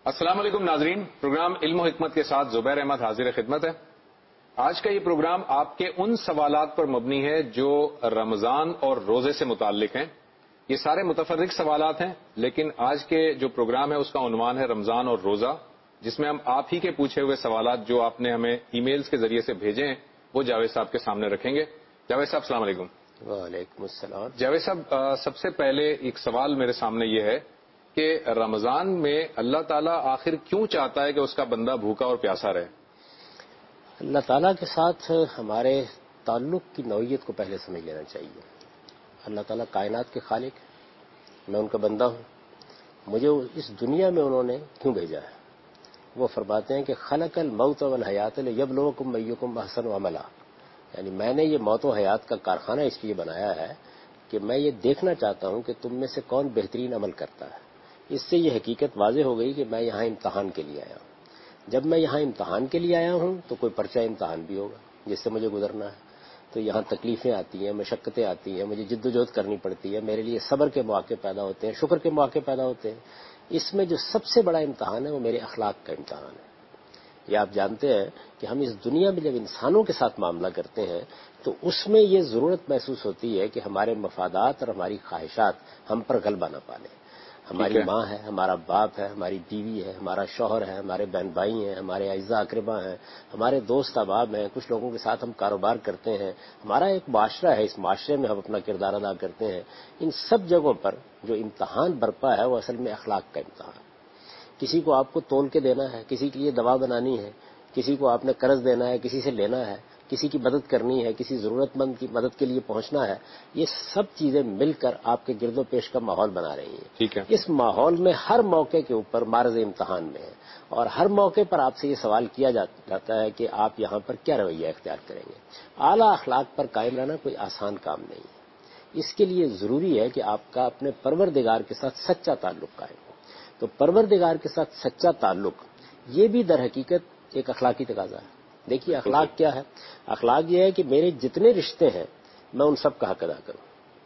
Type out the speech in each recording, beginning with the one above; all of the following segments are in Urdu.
السلام علیکم ناظرین، پروگرام علم و حکمت کے ساتھ زبیر احمد حاضر خدمت ہے۔ آج کا یہ پروگرام آپ کے ان سوالات پر مبنی ہے جو رمضان اور روزے سے متعلق ہیں۔ یہ سارے متفرق سوالات ہیں، لیکن آج کے جو پروگرام ہے اس کا عنوان ہے رمضان اور روزہ، جس میں ہم آپ ہی کے پوچھے ہوئے سوالات جو آپ نے ہمیں ای میلز کے ذریعے سے بھیجے ہیں وہ جاوید صاحب کے سامنے رکھیں گے۔ جاوید صاحب السلام علیکم۔ وعلیکم السلام۔ جاوید صاحب، سب سے پہلے ایک سوال میرے سامنے یہ ہے کہ رمضان میں اللہ تعالیٰ آخر کیوں چاہتا ہے کہ اس کا بندہ بھوکا اور پیاسا رہے؟ اللہ تعالیٰ کے ساتھ ہمارے تعلق کی نوعیت کو پہلے سمجھ لینا چاہیے۔ اللہ تعالیٰ کائنات کے خالق ہے، میں ان کا بندہ ہوں۔ مجھے اس دنیا میں انہوں نے کیوں بھیجا ہے؟ وہ فرماتے ہیں کہ خلق الموت والحیات لیبلوکم ایکم احسن عملا، یعنی میں نے یہ موت و حیات کا کارخانہ اس لیے بنایا ہے کہ میں یہ دیکھنا چاہتا ہوں کہ تم میں سے کون بہترین عمل کرتا ہے۔ اس سے یہ حقیقت واضح ہو گئی کہ میں یہاں امتحان کے لیے آیا ہوں۔ جب میں یہاں امتحان کے لیے آیا ہوں تو کوئی پرچہ امتحان بھی ہوگا جس سے مجھے گزرنا ہے، تو یہاں تکلیفیں آتی ہیں، مشقتیں آتی ہیں، مجھے جد و جہد کرنی پڑتی ہے، میرے لیے صبر کے مواقع پیدا ہوتے ہیں، شکر کے مواقع پیدا ہوتے ہیں۔ اس میں جو سب سے بڑا امتحان ہے وہ میرے اخلاق کا امتحان ہے۔ یہ آپ جانتے ہیں کہ ہم اس دنیا میں جب انسانوں کے ساتھ معاملہ کرتے ہیں تو اس میں یہ ضرورت محسوس ہوتی ہے کہ ہمارے مفادات اور ہماری خواہشات ہم پر غلبہ نہ پالیں۔ ہماری ماں ہے، ہمارا باپ ہے، ہماری بیوی ہے، ہمارا شوہر ہے، ہمارے بہن بھائی ہیں، ہمارے اعزاء اقربا ہیں، ہمارے دوست احباب ہیں، کچھ لوگوں کے ساتھ ہم کاروبار کرتے ہیں، ہمارا ایک معاشرہ ہے، اس معاشرے میں ہم اپنا کردار ادا کرتے ہیں۔ ان سب جگہوں پر جو امتحان برپا ہے وہ اصل میں اخلاق کا امتحان ہے۔ کسی کو آپ کو تول کے دینا ہے، کسی کے لیے دوا بنانی ہے، کسی کو آپ نے قرض دینا ہے، کسی سے لینا ہے، کسی کی مدد کرنی ہے، کسی ضرورت مند کی مدد کے لیے پہنچنا ہے، یہ سب چیزیں مل کر آپ کے گرد و پیش کا ماحول بنا رہی ہیں۔ ٹھیک ہے۔ اس ماحول میں ہر موقع کے اوپر معرض امتحان میں ہے، اور ہر موقع پر آپ سے یہ سوال کیا جاتا ہے کہ آپ یہاں پر کیا رویہ اختیار کریں گے۔ اعلیٰ اخلاق پر قائم رہنا کوئی آسان کام نہیں ہے۔ اس کے لیے ضروری ہے کہ آپ کا اپنے پروردگار کے ساتھ سچا تعلق قائم ہو۔ تو پروردگار کے ساتھ سچا تعلق یہ بھی در حقیقت ایک اخلاقی تقاضا ہے۔ دیکھیے اخلاق کیا ہے؟ اخلاق یہ ہے کہ میرے جتنے رشتے ہیں میں ان سب کا حق ادا کروں۔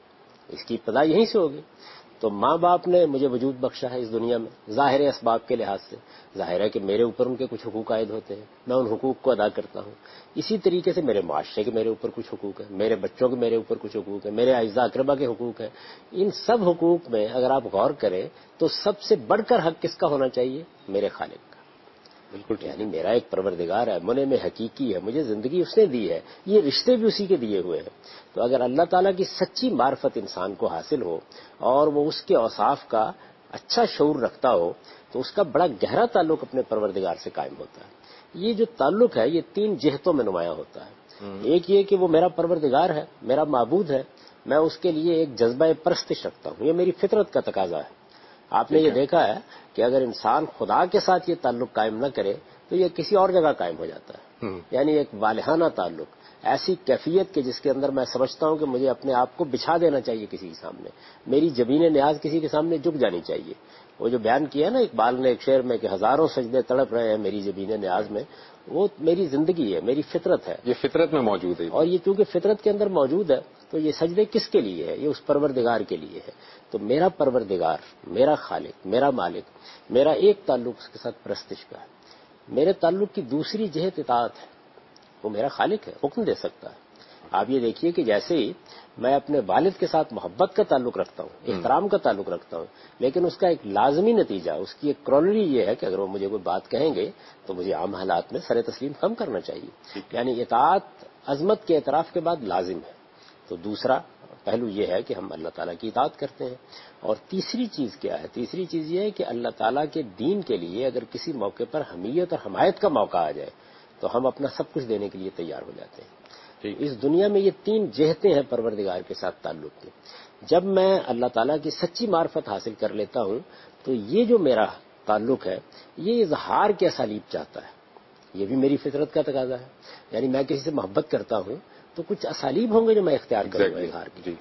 اس کی ابتدا یہیں سے ہوگی۔ تو ماں باپ نے مجھے وجود بخشا ہے اس دنیا میں ظاہر اسباب کے لحاظ سے، ظاہر ہے کہ میرے اوپر ان کے کچھ حقوق عائد ہوتے ہیں، میں ان حقوق کو ادا کرتا ہوں۔ اسی طریقے سے میرے معاشرے کے میرے اوپر کچھ حقوق ہیں، میرے بچوں کے میرے اوپر کچھ حقوق ہیں، میرے اعزاء اقربا کے حقوق ہیں۔ ان سب حقوق میں اگر آپ غور کریں تو سب سے بڑھ کر حق کس کا ہونا چاہیے؟ میرے خالق کا۔ بالکل، یعنی میرا ایک پروردگار ہے، منعم حقیقی ہے، مجھے زندگی اس نے دی ہے، یہ رشتے بھی اسی کے دیے ہوئے ہیں۔ تو اگر اللہ تعالیٰ کی سچی معرفت انسان کو حاصل ہو اور وہ اس کے اوصاف کا اچھا شعور رکھتا ہو تو اس کا بڑا گہرا تعلق اپنے پروردگار سے قائم ہوتا ہے۔ یہ جو تعلق ہے یہ تین جہتوں میں نمایاں ہوتا ہے۔ ایک یہ کہ وہ میرا پروردگار ہے، میرا معبود ہے، میں اس کے لیے ایک جذبہ پرستش رکھتا ہوں، یہ میری فطرت کا تقاضا ہے۔ آپ نے یہ دیکھا ہے کہ اگر انسان خدا کے ساتھ یہ تعلق قائم نہ کرے تو یہ کسی اور جگہ قائم ہو جاتا ہے، یعنی ایک والہانہ تعلق، ایسی کیفیت کہ جس کے اندر میں سمجھتا ہوں کہ مجھے اپنے آپ کو بچھا دینا چاہیے کسی کے سامنے، میری جبین نیاز کسی کے سامنے جھک جانی چاہیے۔ وہ جو بیان کیا نا اقبال نے ایک شعر میں کہ ہزاروں سجدے تڑپ رہے ہیں میری جبین نیاز میں، وہ میری زندگی ہے، میری فطرت ہے، یہ فطرت میں موجود ہے، اور یہ چونکہ فطرت کے اندر موجود ہے تو یہ سجدے کس کے لیے ہے؟ یہ اس پروردگار کے لیے ہے۔ تو میرا پروردگار، میرا خالق، میرا مالک، میرا ایک تعلق اس کے ساتھ پرستش کا ہے۔ میرے تعلق کی دوسری جہت اطاعت ہے، وہ میرا خالق ہے، حکم دے سکتا ہے۔ آپ یہ دیکھیے کہ جیسے ہی میں اپنے والد کے ساتھ محبت کا تعلق رکھتا ہوں، احترام کا تعلق رکھتا ہوں، لیکن اس کا ایک لازمی نتیجہ، اس کی ایک کرولری یہ ہے کہ اگر وہ مجھے کوئی بات کہیں گے تو مجھے عام حالات میں سر تسلیم خم کرنا چاہیے، یعنی اطاعت عظمت کے اعتراف کے بعد لازم ہے۔ تو دوسرا پہلو یہ ہے کہ ہم اللہ تعالیٰ کی اطاعت کرتے ہیں۔ اور تیسری چیز کیا ہے؟ تیسری چیز یہ ہے کہ اللہ تعالیٰ کے دین کے لیے اگر کسی موقع پر حمیت اور حمایت کا موقع آ جائے تو ہم اپنا سب کچھ دینے کے لیے تیار ہو جاتے ہیں۔ اس دنیا میں یہ تین جہتیں ہیں پروردگار کے ساتھ تعلق کی۔ جب میں اللہ تعالیٰ کی سچی معرفت حاصل کر لیتا ہوں تو یہ جو میرا تعلق ہے یہ اظہار کے اسالیب چاہتا ہے، یہ بھی میری فطرت کا تقاضا ہے۔ یعنی میں کسی سے محبت کرتا ہوں تو کچھ اسالیب ہوں گے جو میں اختیار کروں گا اظہار کی۔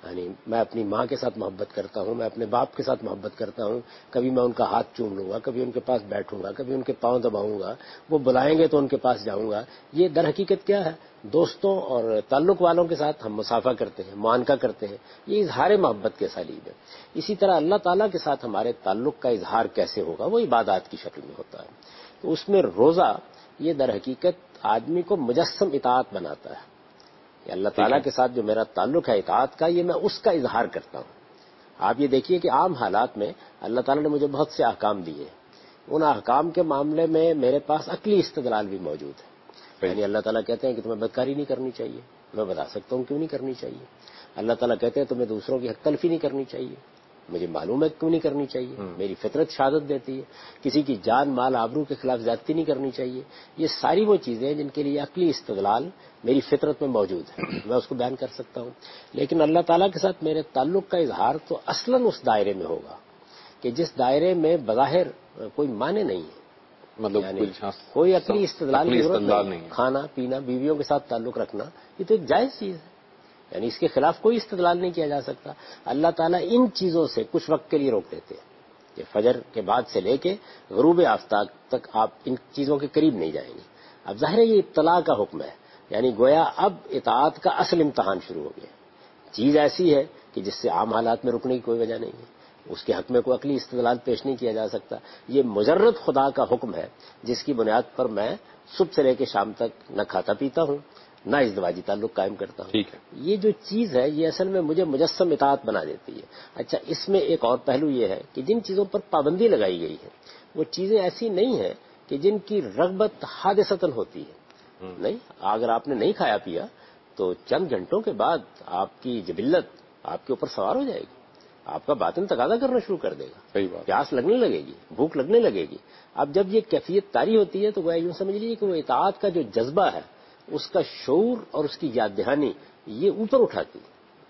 یعنی میں اپنی ماں کے ساتھ محبت کرتا ہوں، میں اپنے باپ کے ساتھ محبت کرتا ہوں، کبھی میں ان کا ہاتھ چوم لوں گا، کبھی ان کے پاس بیٹھوں گا، کبھی ان کے پاؤں دباؤں گا، وہ بلائیں گے تو ان کے پاس جاؤں گا. یہ در حقیقت کیا ہے؟ دوستوں اور تعلق والوں کے ساتھ ہم مصافحہ کرتے ہیں، معانقہ کرتے ہیں. یہ اظہار محبت کے اسالیب ہے. اسی طرح اللہ تعالیٰ کے ساتھ ہمارے تعلق کا اظہار کیسے ہوگا؟ وہ عبادات کی شکل میں ہوتا ہے. تو اس میں روزہ یہ در حقیقت آدمی کو مجسم اطاعت بناتا ہے. اللہ تعالیٰ کے ساتھ جو میرا تعلق ہے اطاعت کا، یہ میں اس کا اظہار کرتا ہوں. آپ یہ دیکھیے کہ عام حالات میں اللہ تعالیٰ نے مجھے بہت سے احکام دیے. ان احکام کے معاملے میں میرے پاس عقلی استدلال بھی موجود ہے. یعنی اللہ تعالیٰ کہتے ہیں کہ تمہیں بدکاری نہیں کرنی چاہیے، میں بتا سکتا ہوں کیوں نہیں کرنی چاہیے. اللہ تعالیٰ کہتے ہیں تمہیں دوسروں کی حق تلفی نہیں کرنی چاہیے، مجھے معلوم ہے کیوں نہیں کرنی چاہیے. میری فطرت شہادت دیتی ہے. کسی کی جان مال آبرو کے خلاف زیادتی نہیں کرنی چاہیے. یہ ساری وہ چیزیں ہیں جن کے لیے عقلی استدلال میری فطرت میں موجود ہے، میں اس کو بیان کر سکتا ہوں. لیکن اللہ تعالیٰ کے ساتھ میرے تعلق کا اظہار تو اصلاً اس دائرے میں ہوگا کہ جس دائرے میں بظاہر کوئی معنی نہیں ہے، مطلب یعنی کوئی عقلی استدلال کی ضرورت نہیں. کھانا پینا، بیویوں کے ساتھ تعلق رکھنا، یہ تو ایک جائز چیز ہے، یعنی اس کے خلاف کوئی استدلال نہیں کیا جا سکتا. اللہ تعالیٰ ان چیزوں سے کچھ وقت کے لیے روک دیتے ہیں کہ فجر کے بعد سے لے کے غروب آفتاب تک آپ ان چیزوں کے قریب نہیں جائیں گے. اب ظاہر ہے یہ ابتلا کا حکم ہے، یعنی گویا اب اطاعت کا اصل امتحان شروع ہو گیا. چیز ایسی ہے کہ جس سے عام حالات میں رکنے کی کوئی وجہ نہیں ہے، اس کے حق میں کوئی عقلی استدلال پیش نہیں کیا جا سکتا. یہ مجرد خدا کا حکم ہے جس کی بنیاد پر میں صبح سے لے کے شام تک نہ کھاتا پیتا ہوں، نہ ازدواجی تعلق قائم کرتا ہوں. یہ جو چیز ہے یہ اصل میں مجھے مجسم اطاعت بنا دیتی ہے. اچھا، اس میں ایک اور پہلو یہ ہے کہ جن چیزوں پر پابندی لگائی گئی ہے وہ چیزیں ایسی نہیں ہیں کہ جن کی رغبت حادثتاً ہوتی ہے. نہیں، اگر آپ نے نہیں کھایا پیا تو چند گھنٹوں کے بعد آپ کی جبلت آپ کے اوپر سوار ہو جائے گی، آپ کا باطن تقاضا کرنا شروع کر دے گا، پیاس لگنے لگے گی، بھوک لگنے لگے گی. اب جب یہ کیفیت طاری ہوتی ہے تو وہ یوں سمجھ لیجیے کہ وہ اطاعت کا جو جذبہ ہے اس کا شعور اور اس کی یاد دہانی یہ اوپر اٹھاتی.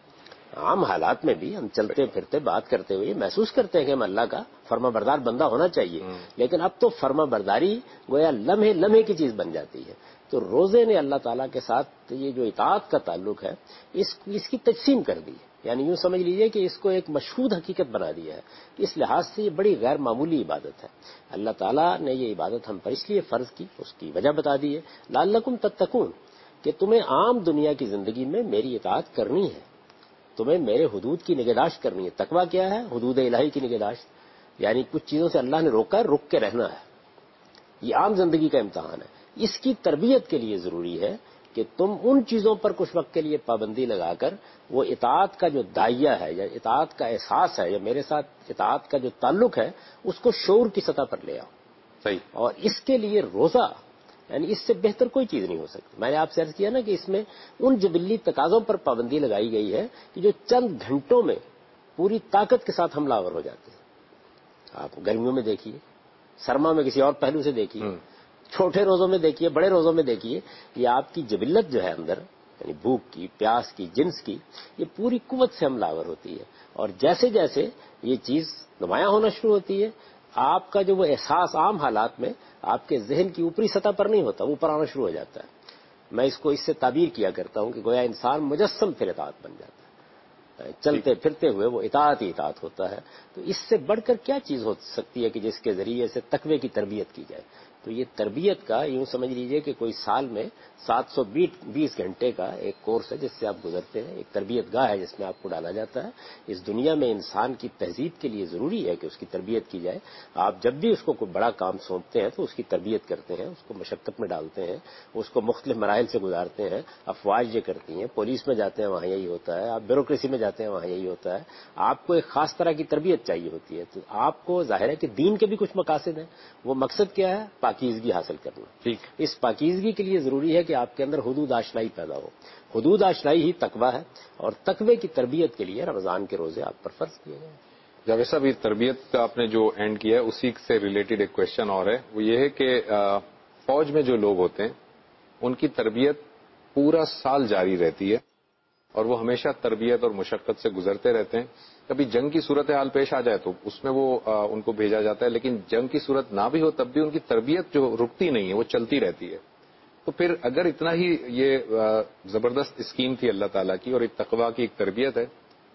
عام حالات میں بھی ہم چلتے پھرتے بات کرتے ہوئے محسوس کرتے ہیں کہ ہم اللہ کا فرما بردار بندہ ہونا چاہیے، لیکن اب تو فرما برداری گویا لمحے لمحے کی چیز بن جاتی ہے. تو روزے نے اللہ تعالیٰ کے ساتھ یہ جو اطاعت کا تعلق ہے اس کی تقسیم کر دی ہے. یعنی یوں سمجھ لیجئے کہ اس کو ایک مشہود حقیقت بنا دیا ہے. اس لحاظ سے یہ بڑی غیر معمولی عبادت ہے. اللہ تعالیٰ نے یہ عبادت ہم پر اس لیے فرض کی، اس کی وجہ بتا دی ہے، لعلکم تتقون، کہ تمہیں عام دنیا کی زندگی میں میری اطاعت کرنی ہے، تمہیں میرے حدود کی نگہداشت کرنی ہے. تقویٰ کیا ہے؟ حدود الہی کی نگہداشت. یعنی کچھ چیزوں سے اللہ نے روکا ہے، رک کے رہنا ہے. یہ عام زندگی کا امتحان ہے. اس کی تربیت کے لیے ضروری ہے کہ تم ان چیزوں پر کچھ وقت کے لیے پابندی لگا کر وہ اطاعت کا جو داعیہ ہے یا اطاعت کا احساس ہے یا میرے ساتھ اطاعت کا جو تعلق ہے اس کو شعور کی سطح پر لے آؤ. صحیح. اور اس کے لیے روزہ، یعنی اس سے بہتر کوئی چیز نہیں ہو سکتی. میں نے آپ سے عرض کیا نا کہ اس میں ان جبلی تقاضوں پر پابندی لگائی گئی ہے کہ جو چند گھنٹوں میں پوری طاقت کے ساتھ حملہ آور ہو جاتے ہیں. آپ گرمیوں میں دیکھیے، سرما میں کسی اور پہلو سے دیکھیے، چھوٹے روزوں میں دیکھیے، بڑے روزوں میں دیکھیے، یہ آپ کی جبلت جو ہے اندر، یعنی بھوک کی، پیاس کی، جنس کی، یہ پوری قوت سے حملہ آور ہوتی ہے. اور جیسے جیسے یہ چیز نمایاں ہونا شروع ہوتی ہے آپ کا جو وہ احساس عام حالات میں آپ کے ذہن کی اوپری سطح پر نہیں ہوتا، اوپر آنا شروع ہو جاتا ہے. میں اس کو اس سے تعبیر کیا کرتا ہوں کہ گویا انسان مجسم پھر اطاعت بن جاتا ہے، چلتے پھرتے ہوئے وہ اطاعت ہی اطاعت ہوتا ہے. تو اس سے بڑھ کر کیا چیز ہو سکتی ہے کہ جس کے ذریعے سے تقوی کی تربیت کی جائے. تو یہ تربیت کا یوں سمجھ لیجئے کہ کوئی سال میں 720 گھنٹے کا ایک کورس ہے جس سے آپ گزرتے ہیں، ایک تربیت گاہ ہے جس میں آپ کو ڈالا جاتا ہے. اس دنیا میں انسان کی تہذیب کے لیے ضروری ہے کہ اس کی تربیت کی جائے. آپ جب بھی اس کو کوئی بڑا کام سونپتے ہیں تو اس کی تربیت کرتے ہیں، اس کو مشقت میں ڈالتے ہیں، اس کو مختلف مراحل سے گزارتے ہیں. افواج یہ کرتی ہیں، پولیس میں جاتے ہیں وہاں یہی ہوتا ہے، آپ بیوروکریسی میں جاتے ہیں وہاں یہی ہوتا ہے. آپ کو ایک خاص طرح کی تربیت چاہیے ہوتی ہے. تو آپ کو ظاہر ہے کہ دین کے بھی کچھ مقاصد ہیں. وہ مقصد کیا ہے؟ پاکیزگی حاصل کرنا. اس پاکیزگی کے لیے ضروری ہے کہ آپ کے اندر حدود آشنائی پیدا ہو. حدود آشنائی ہی تقویٰ ہے، اور تقوی کی تربیت کے لیے رمضان کے روزے آپ پر فرض کیے گئے. جاوید صاحب، یہ تربیت کا آپ نے جو اینڈ کیا ہے اسی سے ریلیٹڈ ایک کوشچن اور ہے، وہ یہ ہے کہ فوج میں جو لوگ ہوتے ہیں ان کی تربیت پورا سال جاری رہتی ہے اور وہ ہمیشہ تربیت اور مشقت سے گزرتے رہتے ہیں. کبھی جنگ کی صورتحال پیش آ جائے تو اس میں وہ ان کو بھیجا جاتا ہے، لیکن جنگ کی صورت نہ بھی ہو تب بھی ان کی تربیت جو رکتی نہیں ہے، وہ چلتی رہتی ہے. تو پھر اگر اتنا ہی یہ زبردست اسکیم تھی اللہ تعالیٰ کی اور ایک تقویٰ کی ایک تربیت ہے،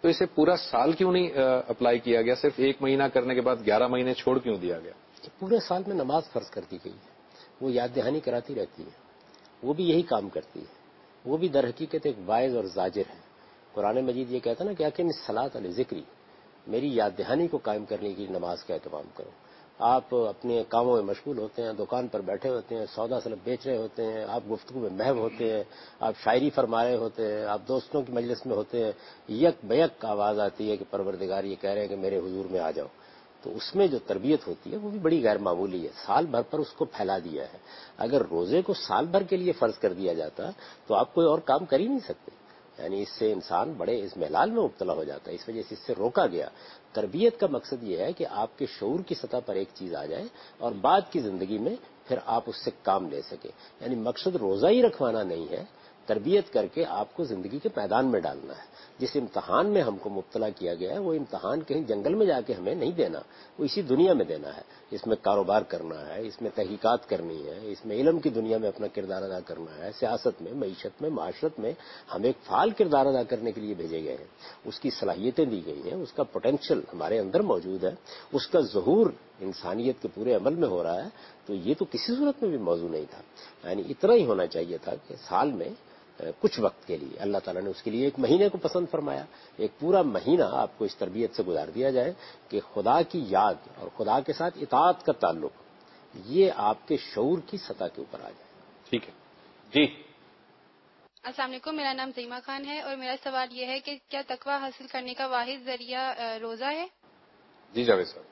تو اسے پورا سال کیوں نہیں اپلائی کیا گیا؟ صرف 1 مہینہ کرنے کے بعد 11 مہینے چھوڑ کیوں دیا گیا؟ پورے سال میں نماز فرض کر دی گئی ہے، وہ یاد دہانی کراتی رہتی ہے، وہ بھی یہی کام کرتی ہے، وہ بھی در حقیقت ایک واعظ اور زاجر ہے۔ قرآن مجید یہ کہتا ہے نا کہ اقم الصلاۃ لذکری، میری یاد دہانی کو قائم کرنے کی نماز کا اہتمام کرو۔ آپ اپنے کاموں میں مشغول ہوتے ہیں، دکان پر بیٹھے ہوتے ہیں، سودا سلب بیچ رہے ہوتے ہیں، آپ گفتگو میں محو ہوتے ہیں، آپ شاعری فرما رہے ہوتے ہیں، آپ دوستوں کی مجلس میں ہوتے ہیں، یک بیک آواز آتی ہے کہ پروردگار یہ کہہ رہے ہیں کہ میرے حضور میں آ جاؤ، تو اس میں جو تربیت ہوتی ہے وہ بھی بڑی غیر معمولی ہے۔ سال بھر پر اس کو پھیلا دیا ہے۔ اگر روزے کو سال بھر کے لیے فرض کر دیا جاتا تو آپ کوئی اور کام کر ہی نہیں سکتے، یعنی اس سے انسان بڑے اضمحلال میں مبتلا ہو جاتا ہے، اس وجہ سے اس سے روکا گیا۔ تربیت کا مقصد یہ ہے کہ آپ کے شعور کی سطح پر ایک چیز آ جائے اور بعد کی زندگی میں پھر آپ اس سے کام لے سکیں، یعنی مقصد روزہ ہی رکھوانا نہیں ہے، تربیت کر کے آپ کو زندگی کے میدان میں ڈالنا ہے۔ جس امتحان میں ہم کو مبتلا کیا گیا ہے وہ امتحان کہیں جنگل میں جا کے ہمیں نہیں دینا، وہ اسی دنیا میں دینا ہے۔ اس میں کاروبار کرنا ہے، اس میں تحقیقات کرنی ہے، اس میں علم کی دنیا میں اپنا کردار ادا کرنا ہے، سیاست میں، معیشت میں، معاشرت میں ہم ایک فعال کردار ادا کرنے کے لیے بھیجے گئے ہیں۔ اس کی صلاحیتیں دی گئی ہیں، اس کا پوٹینشل ہمارے اندر موجود ہے، اس کا ظہور انسانیت کے پورے عمل میں ہو رہا ہے، تو یہ تو کسی صورت میں بھی موضوع نہیں تھا۔ یعنی اتنا ہی ہونا چاہیے تھا کہ سال میں کچھ وقت کے لیے اللہ تعالیٰ نے اس کے لیے 1 مہینے کو پسند فرمایا، ایک پورا مہینہ آپ کو اس تربیت سے گزار دیا جائے کہ خدا کی یاد اور خدا کے ساتھ اطاعت کا تعلق یہ آپ کے شعور کی سطح کے اوپر آ جائے۔ ٹھیک ہے جی۔ السلام علیکم، میرا نام زیمہ خان ہے اور میرا سوال یہ ہے کہ کیا تقویٰ حاصل کرنے کا واحد ذریعہ روزہ ہے؟ جی جاوید صاحب۔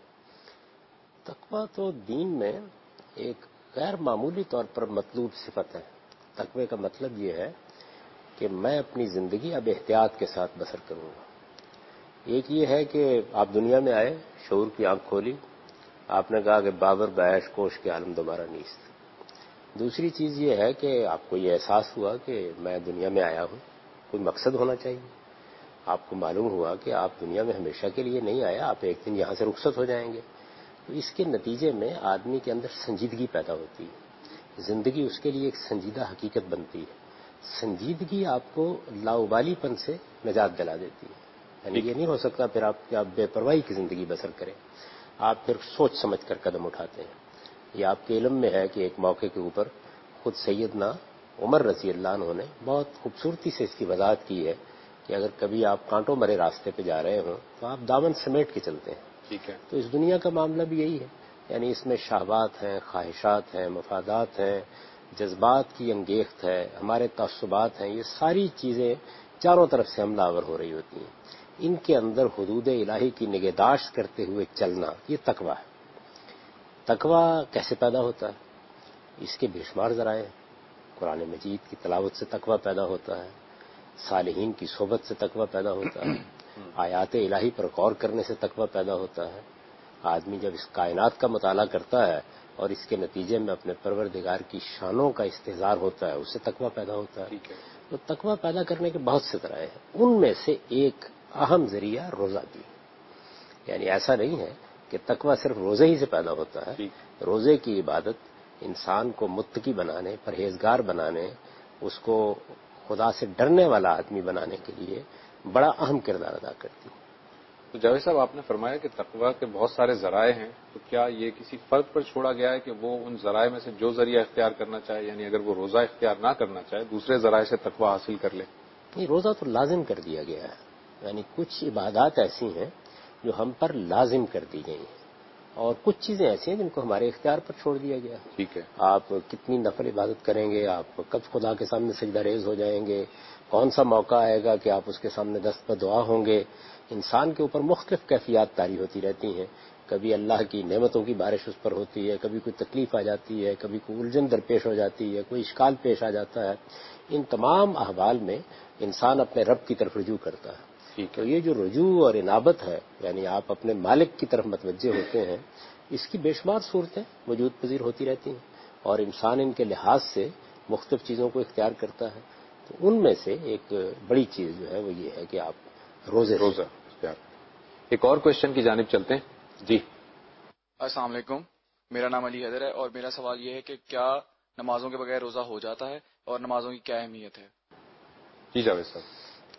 تقویٰ تو دین میں ایک غیر معمولی طور پر مطلوب صفت ہے۔ تقوی کا مطلب یہ ہے کہ میں اپنی زندگی اب احتیاط کے ساتھ بسر کروں گا۔ ایک یہ ہے کہ آپ دنیا میں آئے، شعور کی آنکھ کھولی، آپ نے کہا کہ بابر بعیش کوش کے عالم دوبارہ نیست۔ دوسری چیز یہ ہے کہ آپ کو یہ احساس ہوا کہ میں دنیا میں آیا ہوں، کوئی مقصد ہونا چاہیے۔ آپ کو معلوم ہوا کہ آپ دنیا میں ہمیشہ کے لیے نہیں آیا، آپ ایک دن یہاں سے رخصت ہو جائیں گے، تو اس کے نتیجے میں آدمی کے اندر سنجیدگی پیدا ہوتی ہے، زندگی اس کے لیے ایک سنجیدہ حقیقت بنتی ہے۔ سنجیدگی آپ کو لاؤبالی پن سے نجات دلا دیتی ہے، یعنی یہ نہیں ہو سکتا پھر آپ کہ آپ بے پرواہی کی زندگی بسر کریں، آپ پھر سوچ سمجھ کر قدم اٹھاتے ہیں۔ یہ آپ کے علم میں ہے کہ ایک موقع کے اوپر خود سیدنا عمر رضی اللہ عنہ نے بہت خوبصورتی سے اس کی وضاحت کی ہے کہ اگر کبھی آپ کانٹوں مرے راستے پہ جا رہے ہوں تو آپ دامن سمیٹ کے چلتے ہیں۔ ٹھیک ہے۔ تو اس دنیا کا معاملہ بھی یہی ہے، یعنی اس میں شہوات ہیں، خواہشات ہیں، مفادات ہیں، جذبات کی انگیخت ہے، ہمارے تعصبات ہیں، یہ ساری چیزیں چاروں طرف سے حملہ آور ہو رہی ہوتی ہیں۔ ان کے اندر حدود الہی کی نگہداشت کرتے ہوئے چلنا یہ تقویٰ ہے۔ تقویٰ کیسے پیدا ہوتا ہے؟ اس کے بے شمار ذرائع ہیں۔ قرآن مجید کی تلاوت سے تقویٰ پیدا ہوتا ہے، صالحین کی صحبت سے تقویٰ پیدا ہوتا ہے، آیات الہی پر غور کرنے سے تقویٰ پیدا ہوتا ہے۔ آدمی جب اس کائنات کا مطالعہ کرتا ہے اور اس کے نتیجے میں اپنے پروردگار کی شانوں کا استحضار ہوتا ہے، اس سے تقویٰ پیدا ہوتا ہے۔ تو تقویٰ پیدا کرنے کے بہت سے ذرائع ہیں، ان میں سے ایک اہم ذریعہ روزہ بھی، یعنی ایسا نہیں ہے کہ تقویٰ صرف روزے ہی سے پیدا ہوتا ہے۔ روزے کی عبادت انسان کو متقی بنانے، پرہیزگار بنانے، اس کو خدا سے ڈرنے والا آدمی بنانے کے لیے بڑا اہم کردار ادا کرتی ہے۔ تو جاوید صاحب آپ نے فرمایا کہ تقویٰ کے بہت سارے ذرائع ہیں، تو کیا یہ کسی فرد پر چھوڑا گیا ہے کہ وہ ان ذرائع میں سے جو ذریعہ اختیار کرنا چاہے، یعنی اگر وہ روزہ اختیار نہ کرنا چاہے دوسرے ذرائع سے تقویٰ حاصل کر لے؟ یہ روزہ تو لازم کر دیا گیا ہے، یعنی کچھ عبادات ایسی ہیں جو ہم پر لازم کر دی گئی ہیں اور کچھ چیزیں ایسی ہیں جن کو ہمارے اختیار پر چھوڑ دیا گیا ہے۔ ٹھیک ہے۔ آپ کتنی نفل عبادت کریں گے، آپ کب خدا کے سامنے سجدہ ریز ہو جائیں گے، کون سا موقع آئے گا کہ آپ اس کے سامنے دست پہ دعا ہوں گے، انسان کے اوپر مختلف کیفیات طاری ہوتی رہتی ہیں۔ کبھی اللہ کی نعمتوں کی بارش اس پر ہوتی ہے، کبھی کوئی تکلیف آ جاتی ہے، کبھی کوئی الجھن درپیش ہو جاتی ہے، کوئی اشکال پیش آ جاتا ہے۔ ان تمام احوال میں انسان اپنے رب کی طرف رجوع کرتا ہے۔ تو یہ جو رجوع اور انابت ہے، یعنی آپ اپنے مالک کی طرف متوجہ ہوتے ہیں، اس کی بے شمار صورتیں وجود پذیر ہوتی رہتی ہیں اور انسان ان کے لحاظ سے مختلف چیزوں کو اختیار کرتا ہے۔ تو ان میں سے ایک بڑی چیز جو ہے وہ یہ ہے کہ آپ روزہ اختیار۔ ایک اور کوشچن کی جانب چلتے ہیں جی۔ السلام علیکم، میرا نام علی حیدر ہے اور میرا سوال یہ ہے کہ کیا نمازوں کے بغیر روزہ ہو جاتا ہے اور نمازوں کی کیا اہمیت ہے؟ جی جاوید صاحب۔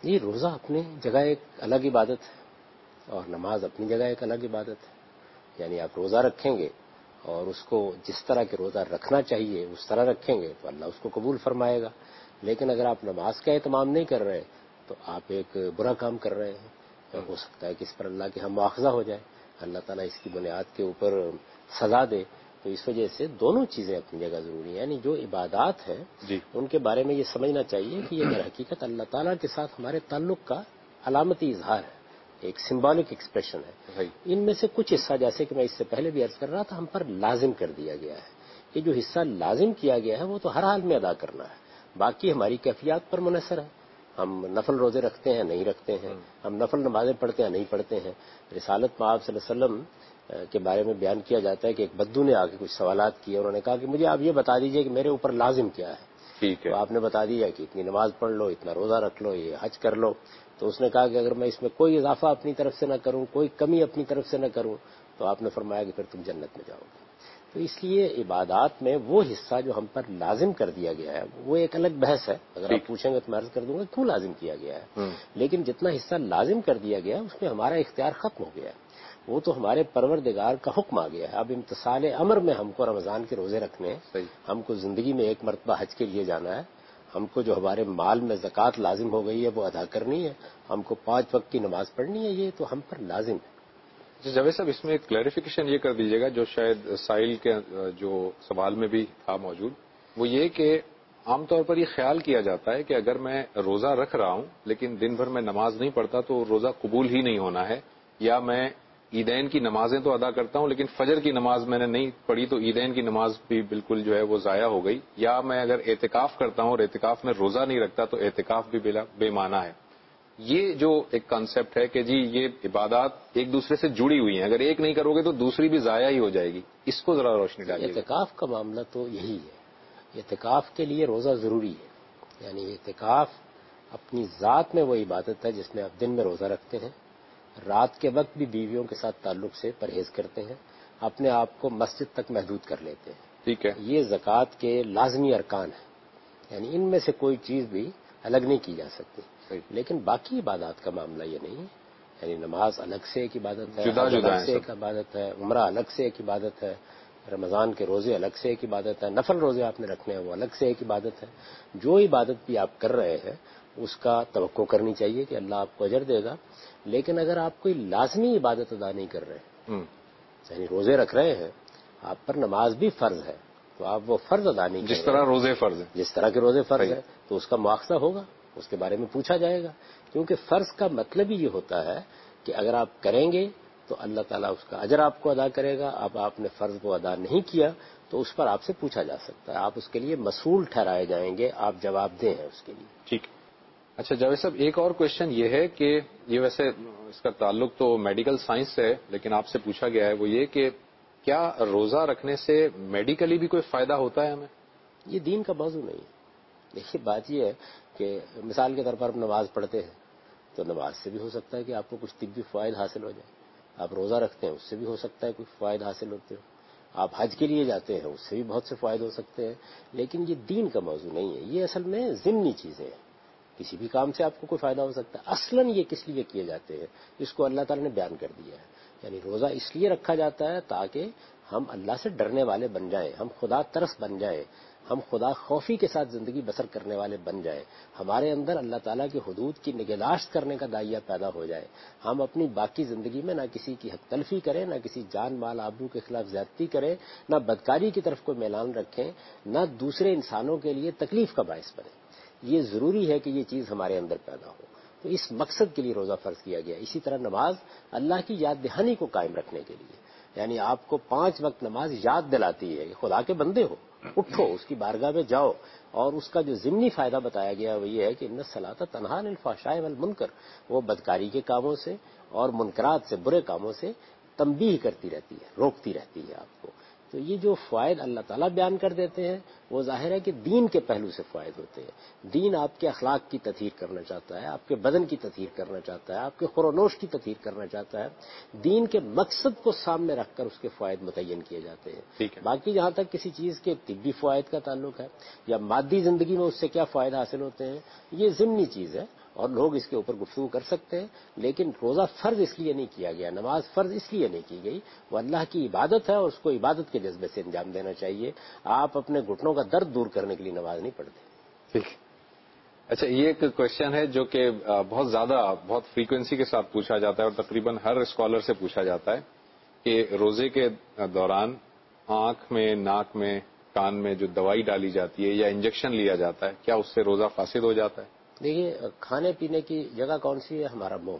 یہ روزہ اپنی جگہ ایک الگ عبادت ہے اور نماز اپنی جگہ ایک الگ عبادت ہے. یعنی آپ روزہ رکھیں گے اور اس کو جس طرح کے روزہ رکھنا چاہیے اس طرح رکھیں گے تو اللہ اس کو قبول فرمائے گا. لیکن اگر آپ نماز کا اہتمام نہیں کر رہے تو آپ ایک برا کام کر رہے ہیں. ہو سکتا ہے کہ اس پر اللہ کے ہم مواخذہ ہو جائے, اللہ تعالیٰ اس کی بنیاد کے اوپر سزا دے. تو اس وجہ سے دونوں چیزیں اپنی جگہ ضروری ہیں. یعنی جو عبادات ہیں ان کے بارے میں یہ سمجھنا چاہیے کہ یہ در حقیقت اللہ تعالیٰ کے ساتھ ہمارے تعلق کا علامتی اظہار ہے, ایک سمبولک ایکسپریشن ہے. ان میں سے کچھ حصہ, جیسے کہ میں اس سے پہلے بھی عرض کر رہا تھا, ہم پر لازم کر دیا گیا ہے. یہ جو حصہ لازم کیا گیا ہے وہ تو ہر حال میں ادا کرنا ہے. باقی ہماری کیفیات پر منحصر ہے. ہم نفل روزے رکھتے ہیں نہیں رکھتے ہیں, ہم نفل نمازیں پڑھتے ہیں نہیں پڑھتے ہیں. رسالت میں آپ صلی اللہ علیہ وسلم کے بارے میں بیان کیا جاتا ہے کہ ایک بدو نے آ کے کچھ سوالات کیے. انہوں نے کہا کہ مجھے آپ یہ بتا دیجئے کہ میرے اوپر لازم کیا ہے. ٹھیک ہے, تو آپ نے بتا دیا کہ اتنی نماز پڑھ لو, اتنا روزہ رکھ لو, یہ حج کر لو. تو اس نے کہا کہ اگر میں اس میں کوئی اضافہ اپنی طرف سے نہ کروں, کوئی کمی اپنی طرف سے نہ کروں, تو آپ نے فرمایا کہ پھر تم جنت میں جاؤ گے. تو اس لیے عبادات میں وہ حصہ جو ہم پر لازم کر دیا گیا ہے وہ ایک الگ بحث ہے. اگر آپ پوچھیں گے تو میں عرض کر دوں گا کیوں لازم کیا گیا ہے. لیکن جتنا حصہ لازم کر دیا گیا ہے اس میں ہمارا اختیار ختم ہو گیا ہے. وہ تو ہمارے پروردگار کا حکم آ گیا ہے. اب امتثال امر میں ہم کو رمضان کے روزے رکھنے ہیں, ہم کو زندگی میں ایک مرتبہ حج کے لیے جانا ہے, ہم کو جو ہمارے مال میں زکوٰۃ لازم ہو گئی ہے وہ ادا کرنی ہے, ہم کو 5 وقت کی نماز پڑھنی ہے, یہ تو ہم پر لازم ہے. جاوید صاحب, اس میں ایک کلیریفیکیشن یہ کر دیجیے گا جو شاید سائل کے جو سوال میں بھی تھا موجود, وہ یہ کہ عام طور پر یہ خیال کیا جاتا ہے کہ اگر میں روزہ رکھ رہا ہوں لیکن دن بھر میں نماز نہیں پڑھتا تو روزہ قبول ہی نہیں ہونا ہے, یا میں عیدین کی نمازیں تو ادا کرتا ہوں لیکن فجر کی نماز میں نے نہیں پڑھی تو عیدین کی نماز بھی بالکل جو ہے وہ ضائع ہو گئی, یا میں اگر اعتکاف کرتا ہوں اور اعتکاف میں روزہ نہیں رکھتا تو اعتکاف بھی بے معنی ہے. یہ جو ایک کانسیپٹ ہے کہ جی یہ عبادات ایک دوسرے سے جڑی ہوئی ہیں, اگر ایک نہیں کرو گے تو دوسری بھی ضائع ہی ہو جائے گی, اس کو ذرا روشنی ڈالیے. اعتکاف کا معاملہ تو یہی ہے. اعتکاف کے لیے روزہ ضروری ہے. یعنی اعتکاف اپنی ذات میں وہ عبادت ہے جس میں آپ دن میں روزہ رکھتے ہیں, رات کے وقت بھی بیویوں کے ساتھ تعلق سے پرہیز کرتے ہیں, اپنے آپ کو مسجد تک محدود کر لیتے ہیں. ٹھیک ہے, یہ زکوٰۃ کے لازمی ارکان ہیں. یعنی ان میں سے کوئی چیز بھی الگ نہیں کی جا سکتی. لیکن باقی عبادات کا معاملہ یہ نہیں ہے. یعنی نماز الگ سے ایک عبادت ہے, جدا الگ سے ایک عبادت ہے, عمرہ الگ سے ایک عبادت ہے, رمضان کے روزے الگ سے ایک عبادت ہے, نفل روزے آپ نے رکھنے ہیں وہ الگ سے ایک عبادت ہے. جو عبادت بھی آپ کر رہے ہیں اس کا توقع کرنی چاہیے کہ اللہ آپ کو اجر دے گا. لیکن اگر آپ کوئی لازمی عبادت ادا نہیں کر رہے, یعنی روزے رکھ رہے ہیں, آپ پر نماز بھی فرض ہے, تو آپ وہ فرض ادا نہیں کر رہے, جس طرح روزے فرض ہیں, جس طرح کے روزے فرض ہیں, تو اس کا مواخذہ ہوگا, اس کے بارے میں پوچھا جائے گا. کیونکہ فرض کا مطلب ہی یہ ہوتا ہے کہ اگر آپ کریں گے تو اللہ تعالیٰ اس کا اجر آپ کو ادا کرے گا. اب آپ نے فرض کو ادا نہیں کیا تو اس پر آپ سے پوچھا جا سکتا ہے, آپ اس کے لیے مسئول ٹھہرائے جائیں گے, آپ جواب دیں ہیں اس کے لیے. ٹھیک. اچھا جاوید صاحب, ایک اور کوشچن یہ ہے کہ یہ ویسے اس کا تعلق تو میڈیکل سائنس سے ہے لیکن آپ سے پوچھا گیا ہے, وہ یہ کہ کیا روزہ رکھنے سے میڈیکلی بھی کوئی فائدہ ہوتا ہے ہمیں؟ یہ دین کا موضوع نہیں ہے. دیکھیے بات یہ ہے کہ مثال کے طور پر ہم نماز پڑھتے ہیں تو نماز سے بھی ہو سکتا ہے کہ آپ کو کچھ طبی فوائد حاصل ہو جائے. آپ روزہ رکھتے ہیں اس سے بھی ہو سکتا ہے کچھ فوائد حاصل ہوتے ہو. آپ حج کے لیے جاتے ہیں اس سے بھی بہت سے فوائد ہو سکتے ہیں. لیکن یہ دین کا موضوع نہیں ہے, یہ اصل میں ضمنی چیزیں ہیں. کسی بھی کام سے آپ کو کوئی فائدہ ہو سکتا ہے. اصلاً یہ کس لیے کیے جاتے ہیں اس کو اللہ تعالیٰ نے بیان کر دیا ہے. یعنی روزہ اس لیے رکھا جاتا ہے تاکہ ہم اللہ سے ڈرنے والے بن جائیں, ہم خدا ترس بن جائیں, ہم خدا خوفی کے ساتھ زندگی بسر کرنے والے بن جائیں, ہمارے اندر اللہ تعالیٰ کے حدود کی نگہداشت کرنے کا داعیہ پیدا ہو جائے, ہم اپنی باقی زندگی میں نہ کسی کی حق تلفی کریں, نہ کسی جان مال آبرو کے خلاف زیادتی کریں, نہ بدکاری کی طرف کوئی میلان رکھیں, نہ دوسرے انسانوں کے لیے تکلیف کا باعث بنے. یہ ضروری ہے کہ یہ چیز ہمارے اندر پیدا ہو. تو اس مقصد کے لیے روزہ فرض کیا گیا. اسی طرح نماز اللہ کی یاد دہانی کو قائم رکھنے کے لیے, یعنی آپ کو 5 وقت نماز یاد دلاتی ہے کہ خدا کے بندے ہو, اٹھو, اس کی بارگاہ میں جاؤ. اور اس کا جو ضمنی فائدہ بتایا گیا وہ یہ ہے کہ ان الصلاۃ تنہی عن الفحشاء والمنکر, وہ بدکاری کے کاموں سے اور منکرات سے, برے کاموں سے تنبیہ کرتی رہتی ہے, روکتی رہتی ہے آپ کو. تو یہ جو فوائد اللہ تعالیٰ بیان کر دیتے ہیں وہ ظاہر ہے کہ دین کے پہلو سے فوائد ہوتے ہیں. دین آپ کے اخلاق کی تطہیر کرنا چاہتا ہے, آپ کے بدن کی تطہیر کرنا چاہتا ہے, آپ کے خور و نوش کی تطہیر کرنا چاہتا ہے. دین کے مقصد کو سامنے رکھ کر اس کے فوائد متعین کیے جاتے ہیں. باقی جہاں تک کسی چیز کے طبی فوائد کا تعلق ہے یا مادی زندگی میں اس سے کیا فائدہ حاصل ہوتے ہیں, یہ ضمنی چیز ہے. اور لوگ اس کے اوپر گفتگو کر سکتے ہیں، لیکن روزہ فرض اس لیے نہیں کیا گیا، نماز فرض اس لیے نہیں کی گئی، وہ اللہ کی عبادت ہے اور اس کو عبادت کے جذبے سے انجام دینا چاہیے۔ آپ اپنے گھٹنوں کا درد دور کرنے کے لیے نماز نہیں پڑھتے۔ ٹھیک۔ اچھا، یہ ایک کوشچن ہے جو کہ بہت زیادہ بہت فریکوینسی کے ساتھ پوچھا جاتا ہے اور تقریباً ہر اسکالر سے پوچھا جاتا ہے کہ روزے کے دوران آنکھ میں، ناک میں، کان میں جو دوائی ڈالی جاتی ہے یا انجیکشن لیا جاتا ہے، کیا اس سے روزہ فاسد ہو جاتا ہے؟ دیکھیے، کھانے پینے کی جگہ کون سی ہے؟ ہمارا منہ،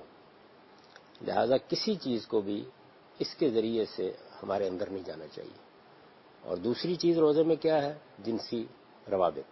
لہذا کسی چیز کو بھی اس کے ذریعے سے ہمارے اندر نہیں جانا چاہیے۔ اور دوسری چیز روزے میں کیا ہے؟ جنسی روابط،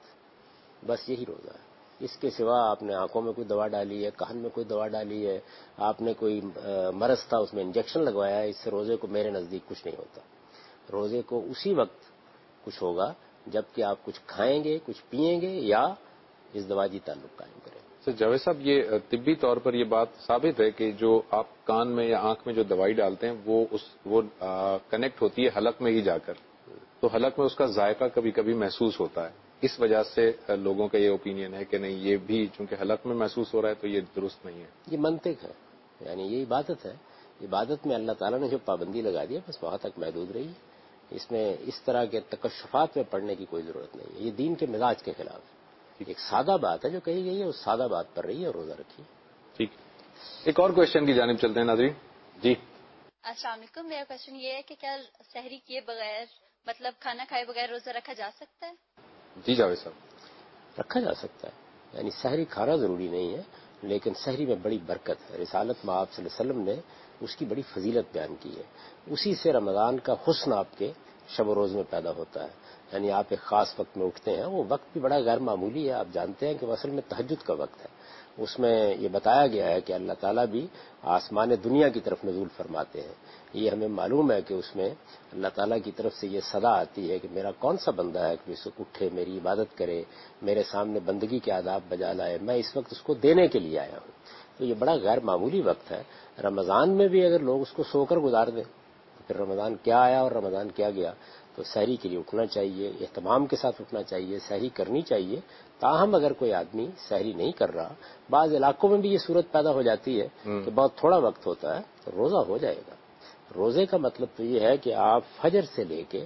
بس یہی روزہ ہے۔ اس کے سوا آپ نے آنکھوں میں کوئی دوا ڈالی ہے، کان میں کوئی دوا ڈالی ہے، آپ نے کوئی مرض تھا اس میں انجیکشن لگوایا ہے، اس سے روزے کو میرے نزدیک کچھ نہیں ہوتا۔ روزے کو اسی وقت کچھ ہوگا جب کہ آپ کچھ کھائیں گے، کچھ پئیں گے یا اس دواجی تعلق قائم کریں۔ تو جاوید صاحب، یہ طبی طور پر یہ بات ثابت ہے کہ جو آپ کان میں یا آنکھ میں جو دوائی ڈالتے ہیں وہ کنیکٹ ہوتی ہے حلق میں ہی جا کر، تو حلق میں اس کا ذائقہ کبھی کبھی محسوس ہوتا ہے، اس وجہ سے لوگوں کا یہ اوپینین ہے کہ نہیں، یہ بھی چونکہ حلق میں محسوس ہو رہا ہے تو یہ درست نہیں ہے۔ یہ منطق ہے، یعنی یہ عبادت ہے، عبادت میں اللہ تعالیٰ نے جو پابندی لگا دی ہے بس وہاں تک محدود رہی ہے، اس میں اس طرح کے تکشفات میں پڑنے کی کوئی ضرورت نہیں ہے، یہ دین کے مزاج کے خلاف ہے۔ ایک سادہ بات ہے جو کہی گئی ہے، اس سادہ بات پر رہی ہے اور روزہ رکھیے۔ ٹھیک، ایک اور کوشچن کی جانب چلتے ہیں ناظرین۔ جی السلام علیکم، میرا کوشچن یہ ہے کہ کیا سحری کیے بغیر، مطلب کھانا کھائے بغیر روزہ رکھا جا سکتا ہے؟ جی جاوید صاحب، رکھا جا سکتا ہے، یعنی سحری کھانا ضروری نہیں ہے، لیکن سحری میں بڑی برکت ہے۔ رسالت میں آپ صلی اللہ علیہ وسلم نے اس کی بڑی فضیلت بیان کی ہے، اسی سے رمضان کا حسن آپ کے شب و روز میں پیدا ہوتا ہے، یعنی آپ ایک خاص وقت میں اٹھتے ہیں، وہ وقت بھی بڑا غیر معمولی ہے، آپ جانتے ہیں کہ وہ اصل میں تہجد کا وقت ہے، اس میں یہ بتایا گیا ہے کہ اللہ تعالیٰ بھی آسمان دنیا کی طرف نزول فرماتے ہیں، یہ ہمیں معلوم ہے کہ اس میں اللہ تعالیٰ کی طرف سے یہ صدا آتی ہے کہ میرا کون سا بندہ ہے کہ اس کو اٹھے، میری عبادت کرے، میرے سامنے بندگی کے آداب بجا لائے، میں اس وقت اس کو دینے کے لیے آیا ہوں۔ تو یہ بڑا غیر معمولی وقت ہے، رمضان میں بھی اگر لوگ اس کو سو کر گزار دیں تو پھر رمضان کیا آیا اور رمضان کیا گیا۔ تو سحری کے لیے اٹھنا چاہیے، اہتمام کے ساتھ اٹھنا چاہیے، سحری کرنی چاہیے۔ تاہم اگر کوئی آدمی سحری نہیں کر رہا، بعض علاقوں میں بھی یہ صورت پیدا ہو جاتی ہے کہ بہت تھوڑا وقت ہوتا ہے تو روزہ ہو جائے گا۔ روزے کا مطلب تو یہ ہے کہ آپ فجر سے لے کے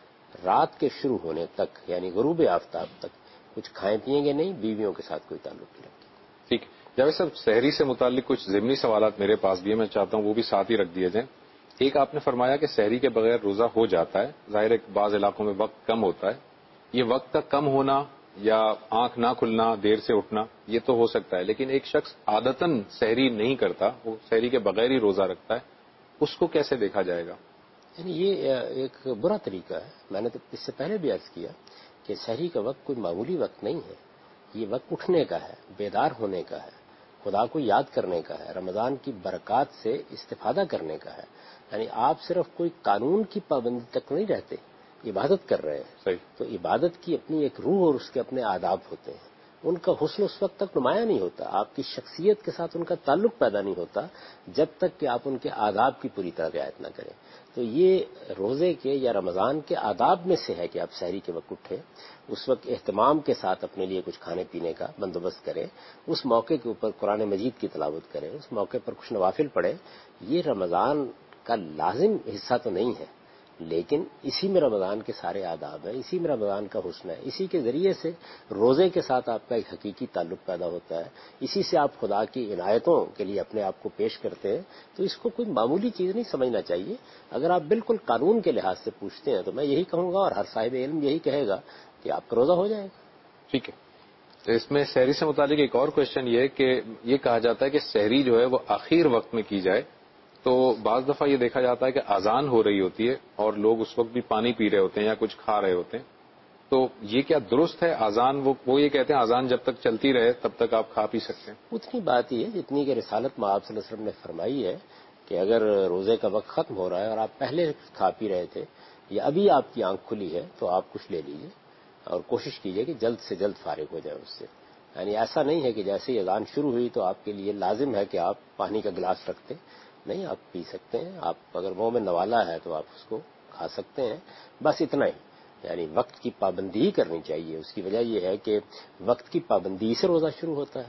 رات کے شروع ہونے تک، یعنی غروب آفتاب تک کچھ کھائیں پیئیں گے نہیں، بیویوں کے ساتھ کوئی تعلق نہیں رکھیں گے۔ ٹھیک۔ جاوید صاحب، سحری سے متعلق کچھ ضمنی سوالات میرے پاس بھی ہیں، میں چاہتا ہوں وہ بھی ساتھ ہی رکھ دیے جائیں۔ ایک، آپ نے فرمایا کہ سحری کے بغیر روزہ ہو جاتا ہے، ظاہر ہے بعض علاقوں میں وقت کم ہوتا ہے، یہ وقت کا کم ہونا یا آنکھ نہ کھلنا، دیر سے اٹھنا، یہ تو ہو سکتا ہے، لیکن ایک شخص عادتاً سحری نہیں کرتا، وہ سحری کے بغیر ہی روزہ رکھتا ہے، اس کو کیسے دیکھا جائے گا؟ یعنی یہ ایک برا طریقہ ہے، میں نے تو اس سے پہلے بھی عرض کیا کہ سحری کا وقت کوئی معمولی وقت نہیں ہے، یہ وقت اٹھنے کا ہے، بیدار ہونے کا ہے، خدا کو یاد کرنے کا ہے، رمضان کی برکات سے استفادہ کرنے کا ہے، یعنی آپ صرف کوئی قانون کی پابندی تک نہیں رہتے، عبادت کر رہے ہیں۔ صحیح۔ تو عبادت کی اپنی ایک روح اور اس کے اپنے آداب ہوتے ہیں، ان کا حسن اس وقت تک نمایاں نہیں ہوتا، آپ کی شخصیت کے ساتھ ان کا تعلق پیدا نہیں ہوتا جب تک کہ آپ ان کے آداب کی پوری طرح رعایت نہ کریں۔ تو یہ روزے کے یا رمضان کے آداب میں سے ہے کہ آپ سحری کے وقت اٹھیں، اس وقت اہتمام کے ساتھ اپنے لیے کچھ کھانے پینے کا بندوبست کریں، اس موقع کے اوپر قرآن مجید کی تلاوت کریں، اس موقع پر کچھ نوافل پڑھیں۔ یہ رمضان کا لازم حصہ تو نہیں ہے، لیکن اسی میں رمضان کے سارے آداب ہیں، اسی میں رمضان کا حسن ہے، اسی کے ذریعے سے روزے کے ساتھ آپ کا ایک حقیقی تعلق پیدا ہوتا ہے، اسی سے آپ خدا کی عنایتوں کے لیے اپنے آپ کو پیش کرتے ہیں۔ تو اس کو کوئی معمولی چیز نہیں سمجھنا چاہیے۔ اگر آپ بالکل قانون کے لحاظ سے پوچھتے ہیں تو میں یہی کہوں گا اور ہر صاحب علم یہی کہے گا کہ آپ کا روزہ ہو جائے گا۔ ٹھیک ہے، تو اس میں سحری سے متعلق ایک اور کوشچن یہ ہے کہ یہ کہا جاتا ہے کہ سحری جو ہے وہ آخر وقت میں کی جائے، تو بعض دفعہ یہ دیکھا جاتا ہے کہ اذان ہو رہی ہوتی ہے اور لوگ اس وقت بھی پانی پی رہے ہوتے ہیں یا کچھ کھا رہے ہوتے ہیں، تو یہ کیا درست ہے؟ اذان وہ یہ کہتے ہیں اذان جب تک چلتی رہے تب تک آپ کھا پی سکتے ہیں۔ اتنی بات ہی ہے جتنی کہ رسالت میں آپ صلی اللہ علیہ وسلم نے فرمائی ہے کہ اگر روزے کا وقت ختم ہو رہا ہے اور آپ پہلے کھا پی رہے تھے یا ابھی آپ کی آنکھ کھلی ہے تو آپ کچھ لے لیجئے اور کوشش کیجئے کہ جلد سے جلد فارغ ہو جائے اس سے۔ یعنی ایسا نہیں ہے کہ جیسے ہی اذان شروع ہوئی تو آپ کے لیے لازم ہے کہ آپ پانی کا گلاس رکھتے، نہیں، آپ پی سکتے ہیں، آپ اگر منہ میں نوالا ہے تو آپ اس کو کھا سکتے ہیں، بس اتنا ہی۔ یعنی وقت کی پابندی ہی کرنی چاہیے، اس کی وجہ یہ ہے کہ وقت کی پابندی سے روزہ شروع ہوتا ہے،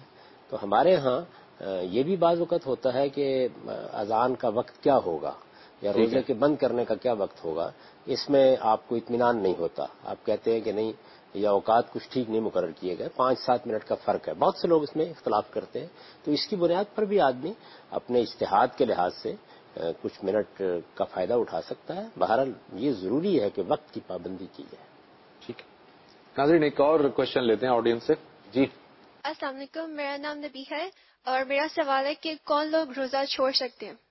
تو ہمارے ہاں یہ بھی بعض وقت ہوتا ہے کہ اذان کا وقت کیا ہوگا یا روزے کے بند کرنے کا کیا وقت ہوگا، اس میں آپ کو اطمینان نہیں ہوتا. آپ کہتے ہیں کہ نہیں یا اوقات کچھ ٹھیک نہیں مقرر کیے گئے، 5-7 منٹ کا فرق ہے. بہت سے لوگ اس میں اختلاف کرتے ہیں، تو اس کی بنیاد پر بھی آدمی اپنے اجتہاد کے لحاظ سے کچھ منٹ کا فائدہ اٹھا سکتا ہے. بہرحال یہ ضروری ہے کہ وقت کی پابندی کی جائے. ٹھیک ہے ناظرین، ایک اور کوشچن لیتے ہیں آڈینس سے. جی السلام علیکم، میرا نام نبی ہے اور میرا سوال ہے کہ کون لوگ روزہ چھوڑ سکتے ہیں؟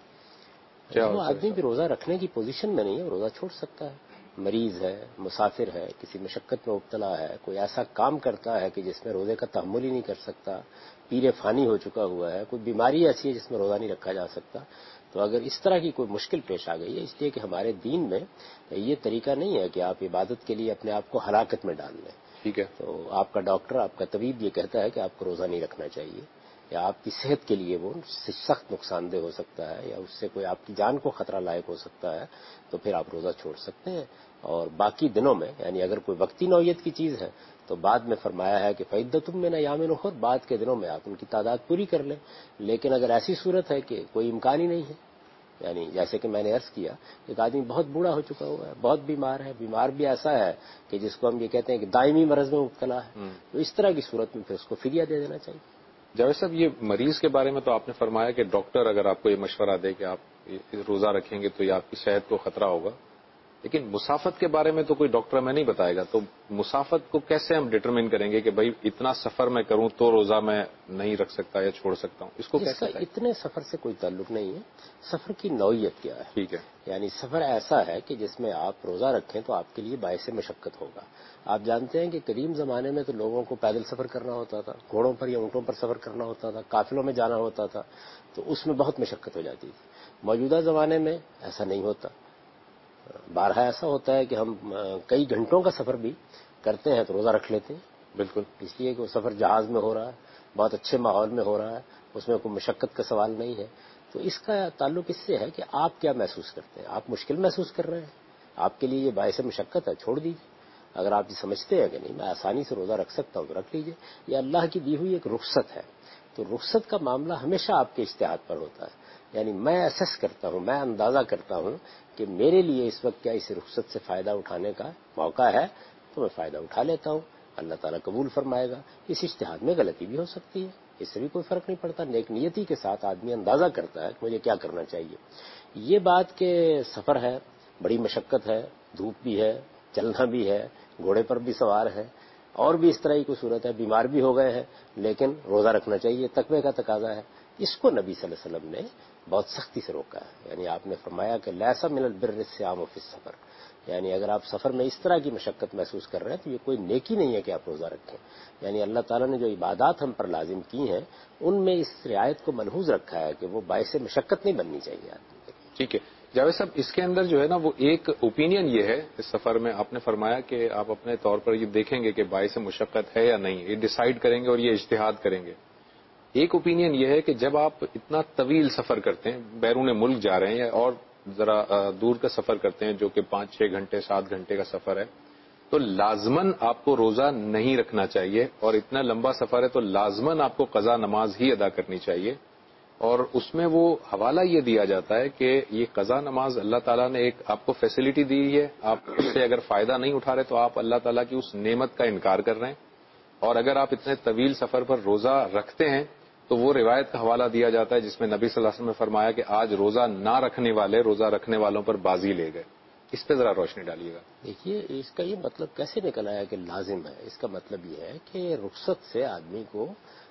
وہ آدمی بھی روزہ رکھنے کی پوزیشن میں نہیں ہے، روزہ چھوڑ سکتا ہے. مریض ہے، مسافر ہے، کسی مشقت میں مبتلا ہے، کوئی ایسا کام کرتا ہے کہ جس میں روزے کا تحمل ہی نہیں کر سکتا، پیر فانی ہو چکا ہوا ہے، کوئی بیماری ایسی ہے جس میں روزہ نہیں رکھا جا سکتا. تو اگر اس طرح کی کوئی مشکل پیش آ گئی ہے، اس لیے کہ ہمارے دین میں یہ طریقہ نہیں ہے کہ آپ عبادت کے لیے اپنے آپ کو ہلاکت میں ڈال لیں. ٹھیک ہے. تو آپ کا ڈاکٹر، آپ کا طبیب یہ کہتا ہے کہ آپ کو روزہ نہیں رکھنا چاہیے، یا آپ کی صحت کے لیے وہ سخت نقصان دہ ہو سکتا ہے، یا اس سے کوئی آپ کی جان کو خطرہ لائق ہو سکتا ہے، تو پھر آپ روزہ چھوڑ سکتے ہیں. اور باقی دنوں میں یعنی اگر کوئی وقتی نوعیت کی چیز ہے تو بعد میں فرمایا ہے کہ فعدۃ من ایام اخر، بعد کے دنوں میں آپ ان کی تعداد پوری کر لیں. لیکن اگر ایسی صورت ہے کہ کوئی امکان ہی نہیں ہے، یعنی جیسے کہ میں نے عرض کیا ایک آدمی بہت بوڑھا ہو چکا ہوا ہے، بہت بیمار ہے، بیمار بھی ایسا ہے کہ جس کو ہم یہ کہتے ہیں کہ دائمی مرض میں مبتلا ہے، تو اس طرح کی صورت میں پھر اس کو فدیہ دے دینا چاہیے. جاوید صاحب، یہ مریض کے بارے میں تو آپ نے فرمایا کہ ڈاکٹر اگر آپ کو یہ مشورہ دے کہ آپ روزہ رکھیں گے تو یہ آپ کی صحت کو خطرہ ہوگا، لیکن مسافت کے بارے میں تو کوئی ڈاکٹر ہمیں نہیں بتائے گا. تو مسافت کو کیسے ہم ڈٹرمن کریں گے کہ بھائی اتنا سفر میں کروں تو روزہ میں نہیں رکھ سکتا یا چھوڑ سکتا ہوں؟ اس کو کیسے اس کا اتنے سفر سے کوئی تعلق نہیں ہے، سفر کی نوعیت کیا ہے. ٹھیک ہے. یعنی سفر ایسا ہے کہ جس میں آپ روزہ رکھیں تو آپ کے لیے باعث مشقت ہوگا. آپ جانتے ہیں کہ قدیم زمانے میں تو لوگوں کو پیدل سفر کرنا ہوتا تھا، گھوڑوں پر یا اونٹوں پر سفر کرنا ہوتا تھا، قافلوں میں جانا ہوتا تھا، تو اس میں بہت مشقت ہو جاتی تھی. موجودہ زمانے میں ایسا نہیں ہوتا. بارہا ایسا ہوتا ہے کہ ہم کئی گھنٹوں کا سفر بھی کرتے ہیں تو روزہ رکھ لیتے ہیں. بالکل. اس لیے کہ وہ سفر جہاز میں ہو رہا ہے، بہت اچھے ماحول میں ہو رہا ہے، اس میں کوئی مشقت کا سوال نہیں ہے. تو اس کا تعلق اس سے ہے کہ آپ کیا محسوس کرتے ہیں. آپ مشکل محسوس کر رہے ہیں، آپ کے لیے یہ باعث مشقت ہے، چھوڑ دیجیے. اگر آپ یہ سمجھتے ہیں کہ نہیں میں آسانی سے روزہ رکھ سکتا ہوں تو رکھ لیجیے. یہ اللہ کی دی ہوئی ایک رخصت ہے. تو رخصت کا معاملہ ہمیشہ آپ کے اجتہاد پر ہوتا ہے. یعنی میں اسیس کرتا ہوں، میں اندازہ کرتا ہوں کہ میرے لیے اس وقت کیا اس رخصت سے فائدہ اٹھانے کا موقع ہے، تو میں فائدہ اٹھا لیتا ہوں. اللہ تعالیٰ قبول فرمائے گا. اس اجتہاد میں غلطی بھی ہو سکتی ہے، اس سے بھی کوئی فرق نہیں پڑتا. نیک نیتی کے ساتھ آدمی اندازہ کرتا ہے کہ مجھے کیا کرنا چاہیے. یہ بات کہ سفر ہے، بڑی مشقت ہے، دھوپ بھی ہے، چلنا بھی ہے، گھوڑے پر بھی سوار ہے، اور بھی اس طرح کی کوئی صورت ہے، بیمار بھی ہو گئے ہیں لیکن روزہ رکھنا چاہیے، تقوی کا تقاضا ہے. اس کو نبی صلی اللہ علیہ وسلم نے بہت سختی سے روکا ہے. یعنی آپ نے فرمایا کہ لیسا من البر الصیام فی السفر، یعنی اگر آپ سفر میں اس طرح کی مشقت محسوس کر رہے ہیں تو یہ کوئی نیکی نہیں ہے کہ آپ روزہ رکھیں. یعنی اللہ تعالیٰ نے جو عبادات ہم پر لازم کی ہیں ان میں اس رعایت کو ملحوظ رکھا ہے کہ وہ باعث مشقت نہیں بننی چاہیے آدمی کے لیے. ٹھیک ہے جاوید صاحب، اس کے اندر جو ہے نا وہ ایک اوپینین یہ ہے اس سفر میں، آپ نے فرمایا کہ آپ اپنے طور پر یہ دیکھیں گے کہ باعث مشقت ہے یا نہیں، یہ ڈیسائیڈ کریں گے اور یہ اجتہاد کریں گے. ایک اوپینین یہ ہے کہ جب آپ اتنا طویل سفر کرتے ہیں، بیرون ملک جا رہے ہیں اور ذرا دور کا سفر کرتے ہیں جو کہ 5-6 گھنٹے 7 گھنٹے کا سفر ہے، تو لازماً آپ کو روزہ نہیں رکھنا چاہیے. اور اتنا لمبا سفر ہے تو لازماً آپ کو قضا نماز ہی ادا کرنی چاہیے. اور اس میں وہ حوالہ یہ دیا جاتا ہے کہ یہ قضا نماز اللہ تعالیٰ نے ایک آپ کو فیسلٹی دی ہے، آپ اس سے اگر فائدہ نہیں اٹھا رہے تو آپ اللہ تعالیٰ کی اس نعمت کا انکار کر رہے ہیں. اور اگر آپ اتنے طویل سفر پر روزہ رکھتے ہیں تو وہ روایت کا حوالہ دیا جاتا ہے جس میں نبی صلی اللہ علیہ وسلم نے فرمایا کہ آج روزہ نہ رکھنے والے روزہ رکھنے والوں پر بازی لے گئے. اس پہ ذرا روشنی ڈالیے گا. دیکھیے اس کا یہ مطلب کیسے نکل آیا کہ لازم ہے. اس کا مطلب یہ ہے کہ رخصت سے آدمی کو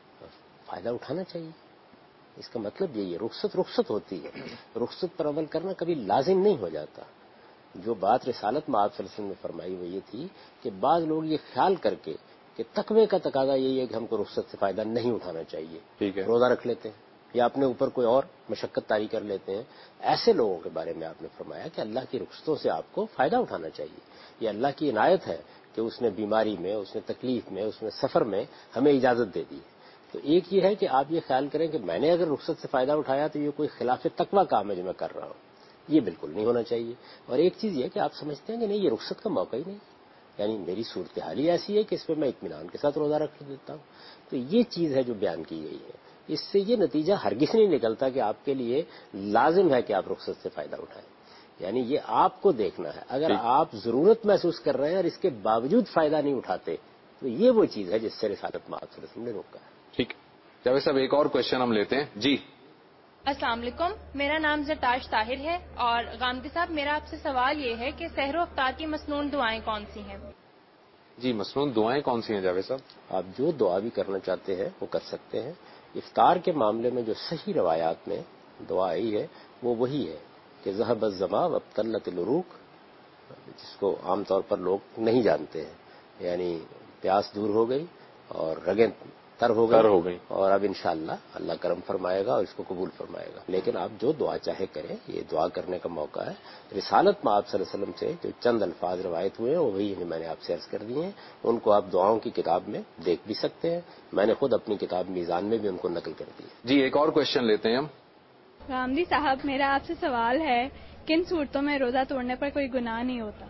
فائدہ اٹھانا چاہیے. اس کا مطلب یہی ہے. رخصت ہوتی ہے، رخصت پر عمل کرنا کبھی لازم نہیں ہو جاتا. جو بات رسالت میں آپ صلی اللہ علیہ وسلم نے فرمائی وہ یہ تھی کہ بعض لوگ یہ خیال کر کے کہ تقوی کا تقاضا یہی ہے کہ ہم کو رخصت سے فائدہ نہیں اٹھانا چاہیے، ٹھیک ہے، روزہ رکھ لیتے ہیں یا اپنے اوپر کوئی اور مشقت طاری کر لیتے ہیں. ایسے لوگوں کے بارے میں آپ نے فرمایا کہ اللہ کی رخصتوں سے آپ کو فائدہ اٹھانا چاہیے. یہ اللہ کی عنایت ہے کہ اس نے بیماری میں، اس نے تکلیف میں، اس نے سفر میں ہمیں اجازت دے دی. تو ایک یہ ہے کہ آپ یہ خیال کریں کہ میں نے اگر رخصت سے فائدہ اٹھایا تو یہ کوئی خلاف تقوی کام ہے جو میں کر رہا ہوں. یہ بالکل نہیں ہونا چاہیے. اور ایک چیز یہ کہ آپ سمجھتے ہیں کہ نہیں یہ رخصت کا موقع ہی نہیں. یعنی میری صورتحال ہی ایسی ہے کہ اس پہ میں اطمینان کے ساتھ روزہ رکھ دیتا ہوں. تو یہ چیز ہے جو بیان کی گئی ہے. اس سے یہ نتیجہ ہرگز نہیں نکلتا کہ آپ کے لیے لازم ہے کہ آپ رخصت سے فائدہ اٹھائیں. یعنی یہ آپ کو دیکھنا ہے. اگر آپ ضرورت محسوس کر رہے ہیں اور اس کے باوجود فائدہ نہیں اٹھاتے تو یہ وہ چیز ہے جس سے رسالت مآب صلی اللہ علیہ وسلم نے روکا ہے. ٹھیک. جاوید صاحب ایک اور کوشچن ہم لیتے ہیں. جی السلام علیکم، میرا نام زرتاش طاہر ہے، اور غامدی صاحب میرا آپ سے سوال یہ ہے کہ سحر و افطار کی مسنون دعائیں کون سی ہیں؟ جی مسنون دعائیں کون سی ہیں جاوید صاحب؟ آپ جو دعا بھی کرنا چاہتے ہیں وہ کر سکتے ہیں. افطار کے معاملے میں جو صحیح روایات میں دعا آئی ہے وہ وہی ہے کہ ذهب الظما وابتلت العروق، جس کو عام طور پر لوگ نہیں جانتے ہیں. یعنی پیاس دور ہو گئی اور رگیں تر ہو گئی اور اب انشاءاللہ اللہ کرم فرمائے گا اور اس کو قبول فرمائے گا. لیکن آپ جو دعا چاہے کریں، یہ دعا کرنے کا موقع ہے. رسالت مآب صلی اللہ علیہ وسلم سے جو چند الفاظ روایت ہوئے ہیں وہ وہی میں نے آپ سے عرض کر دیے ہیں. ان کو آپ دعاؤں کی کتاب میں دیکھ بھی سکتے ہیں. میں نے خود اپنی کتاب میزان میں بھی ان کو نقل کر دی ہے. جی ایک اور کوشچن لیتے ہیں ہم. غامدی صاحب میرا آپ سے سوال ہے کن صورتوں میں روزہ توڑنے پر کوئی گناہ نہیں ہوتا؟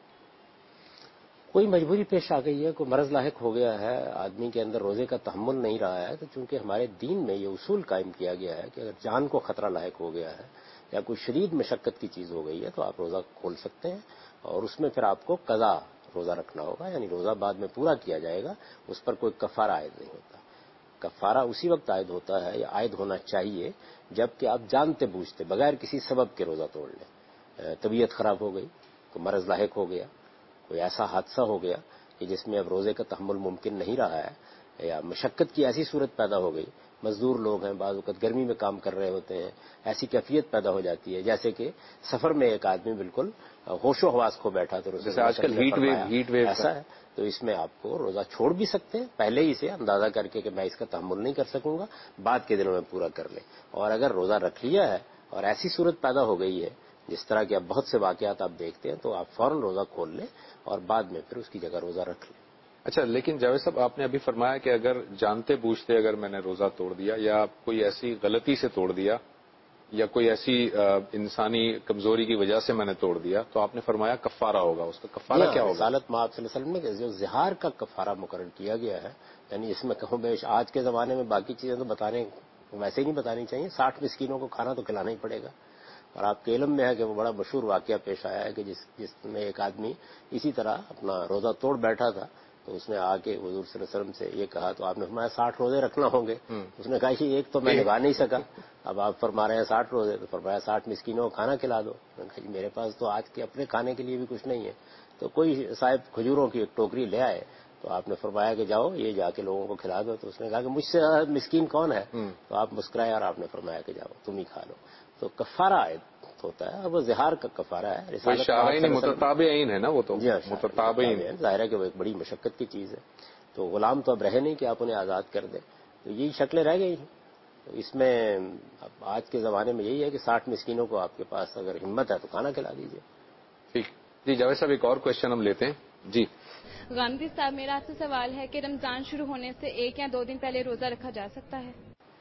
کوئی مجبوری پیش آ گئی ہے، کوئی مرض لاحق ہو گیا ہے، آدمی کے اندر روزے کا تحمل نہیں رہا ہے، تو چونکہ ہمارے دین میں یہ اصول قائم کیا گیا ہے کہ اگر جان کو خطرہ لاحق ہو گیا ہے یا کوئی شدید مشقت کی چیز ہو گئی ہے تو آپ روزہ کھول سکتے ہیں، اور اس میں پھر آپ کو قضا روزہ رکھنا ہوگا. یعنی روزہ بعد میں پورا کیا جائے گا، اس پر کوئی کفارہ عائد نہیں ہوتا. کفارہ اسی وقت عائد ہوتا ہے یا عائد ہونا چاہیے جب کہ آپ جانتے بوجھتے بغیر کسی سبب کے روزہ توڑ لیں. طبیعت خراب ہو گئی، کوئی مرض لاحق ہو گیا، کوئی ایسا حادثہ ہو گیا کہ جس میں اب روزے کا تحمل ممکن نہیں رہا ہے، یا مشقت کی ایسی صورت پیدا ہو گئی. مزدور لوگ ہیں، بعض اوقات گرمی میں کام کر رہے ہوتے ہیں، ایسی کیفیت پیدا ہو جاتی ہے جیسے کہ سفر میں ایک آدمی بالکل ہوش و حواس کھو بیٹھا تو جیسے آج کل ہیٹ ویو ایسا ہے، تو اس میں آپ کو روزہ چھوڑ بھی سکتے ہیں پہلے ہی سے اندازہ کر کے کہ میں اس کا تحمل نہیں کر سکوں گا، بعد کے دنوں میں پورا کر لیں. اور اگر روزہ رکھ لیا ہے اور ایسی صورت پیدا ہو گئی ہے جس طرح کے اب بہت سے واقعات آپ دیکھتے ہیں تو آپ فوراً روزہ کھول لیں اور بعد میں پھر اس کی جگہ روزہ رکھ لیں. اچھا لیکن جاوید صاحب آپ نے ابھی فرمایا کہ اگر جانتے بوجھتے اگر میں نے روزہ توڑ دیا یا کوئی ایسی غلطی سے توڑ دیا یا کوئی ایسی انسانی کمزوری کی وجہ سے میں نے توڑ دیا تو آپ نے فرمایا کفارہ ہوگا. اس کا کفارہ کیا ہوگا؟ رسالت مآب صلی اللہ علیہ وسلم نے جو زہار کا کفارہ مقرر کیا گیا ہے، یعنی اس میں کہوں بیش آج کے زمانے میں باقی چیزیں تو بتانے ویسے ہی نہیں بتانی چاہیے. 60 مسکینوں کو کھانا تو کھلانا ہی پڑے گا. اور آپ کے علم میں ہے کہ وہ بڑا مشہور واقعہ پیش آیا ہے کہ جس میں ایک آدمی اسی طرح اپنا روزہ توڑ بیٹھا تھا تو اس نے آ کے حضور صلی اللہ علیہ وسلم سے یہ کہا تو آپ نے فرمایا 60 روزے رکھنا ہوں گے. اس نے کہا کہ ایک تو میں نبھا نہیں سکا، اب آپ فرما رہے ہیں 60 روزے، تو فرمایا 60 مسکینوں کو کھانا کھلا دو. میں نے کہا جی میرے پاس تو آج کے اپنے کھانے کے لیے بھی کچھ نہیں ہے. تو کوئی صاحب کھجوروں کی ایک ٹوکری لے آئے تو آپ نے فرمایا کہ جاؤ یہ جا کے لوگوں کو کھلا دو. تو اس نے کہا کہ مجھ سے مسکین کون ہے؟ تو آپ مسکرائے اور آپ نے فرمایا کہ جاؤ تم ہی کھا لو. تو کفارہ عائد ہوتا ہے، اب وہ زہار کا کفارہ ہے. متتابعین ہے نا وہ تو. جی ہاں متتابعین ظاہر ہے کہ وہ ایک بڑی مشقت کی چیز ہے. تو غلام تو اب رہے نہیں کہ آپ انہیں آزاد کر دیں، تو یہی شکلیں رہ گئی ہیں. تو اس میں اب آج کے زمانے میں یہی ہے کہ 60 مسکینوں کو آپ کے پاس اگر ہمت ہے تو کھانا کھلا دیجیے. ٹھیک. جی جاوید صاحب ایک اور کوشچن ہم لیتے ہیں. جی غامدی صاحب میرا آپ سے سوال ہے کہ رمضان شروع ہونے سے 1 یا 2 دن پہلے روزہ رکھا جا سکتا ہے؟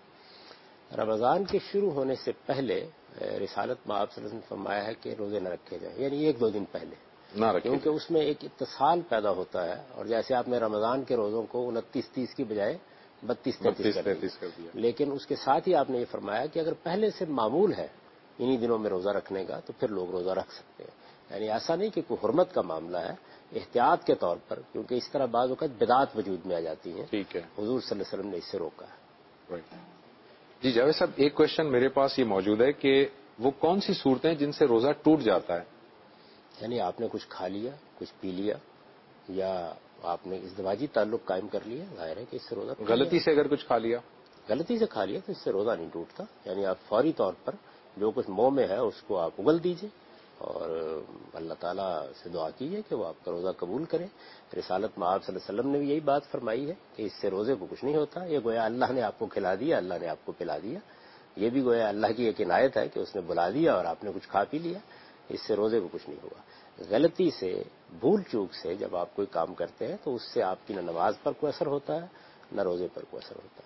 رمضان کے شروع ہونے سے پہلے رسالت مآب صلی اللہ علیہ وسلم نے فرمایا ہے کہ روزے نہ رکھے جائیں، یعنی 1-2 دن پہلے نہ رکھے، کیونکہ اس میں ایک اتصال پیدا ہوتا ہے. اور جیسے آپ نے رمضان کے روزوں کو 29-30 کی بجائے 32-33 کر دیا. لیکن اس کے ساتھ ہی آپ نے یہ فرمایا کہ اگر پہلے سے معمول ہے انہی دنوں میں روزہ رکھنے کا تو پھر لوگ روزہ رکھ سکتے ہیں. یعنی ایسا نہیں کہ کوئی حرمت کا معاملہ ہے، احتیاط کے طور پر، کیونکہ اس طرح بعض اوقات بدعات وجود میں آ جاتی ہیں. ٹھیک ہے. حضور صلی اللہ علیہ وسلم نے اس سے روکا ہے. جی جاوید صاحب ایک کوشچن میرے پاس یہ موجود ہے کہ وہ کون سی صورتیں جن سے روزہ ٹوٹ جاتا ہے؟ یعنی آپ نے کچھ کھا لیا، کچھ پی لیا، یا آپ نے ازدواجی تعلق قائم کر لیا، ظاہر ہے کہ اس سے روزہ غلطی سے اگر کچھ کھا لیا، غلطی سے کھا لیا تو اس سے روزہ نہیں ٹوٹتا. یعنی آپ فوری طور پر جو کچھ منہ میں ہے اس کو آپ اگل دیجئے اور اللہ تعالیٰ سے دعا کیجئے کہ وہ آپ کا روزہ قبول کرے. رسالت مآب صلی اللہ علیہ وسلم نے بھی یہی بات فرمائی ہے کہ اس سے روزے کو کچھ نہیں ہوتا. یہ گویا اللہ نے آپ کو کھلا دیا، اللہ نے آپ کو پلا دیا. یہ بھی گویا اللہ کی ایک عنایت ہے کہ اس نے بلا دیا اور آپ نے کچھ کھا پی لیا. اس سے روزے کو کچھ نہیں ہوا. غلطی سے، بھول چوک سے جب آپ کوئی کام کرتے ہیں تو اس سے آپ کی نہ نماز پر کوئی اثر ہوتا ہے نہ روزے پر کوئی اثر ہوتا ہے.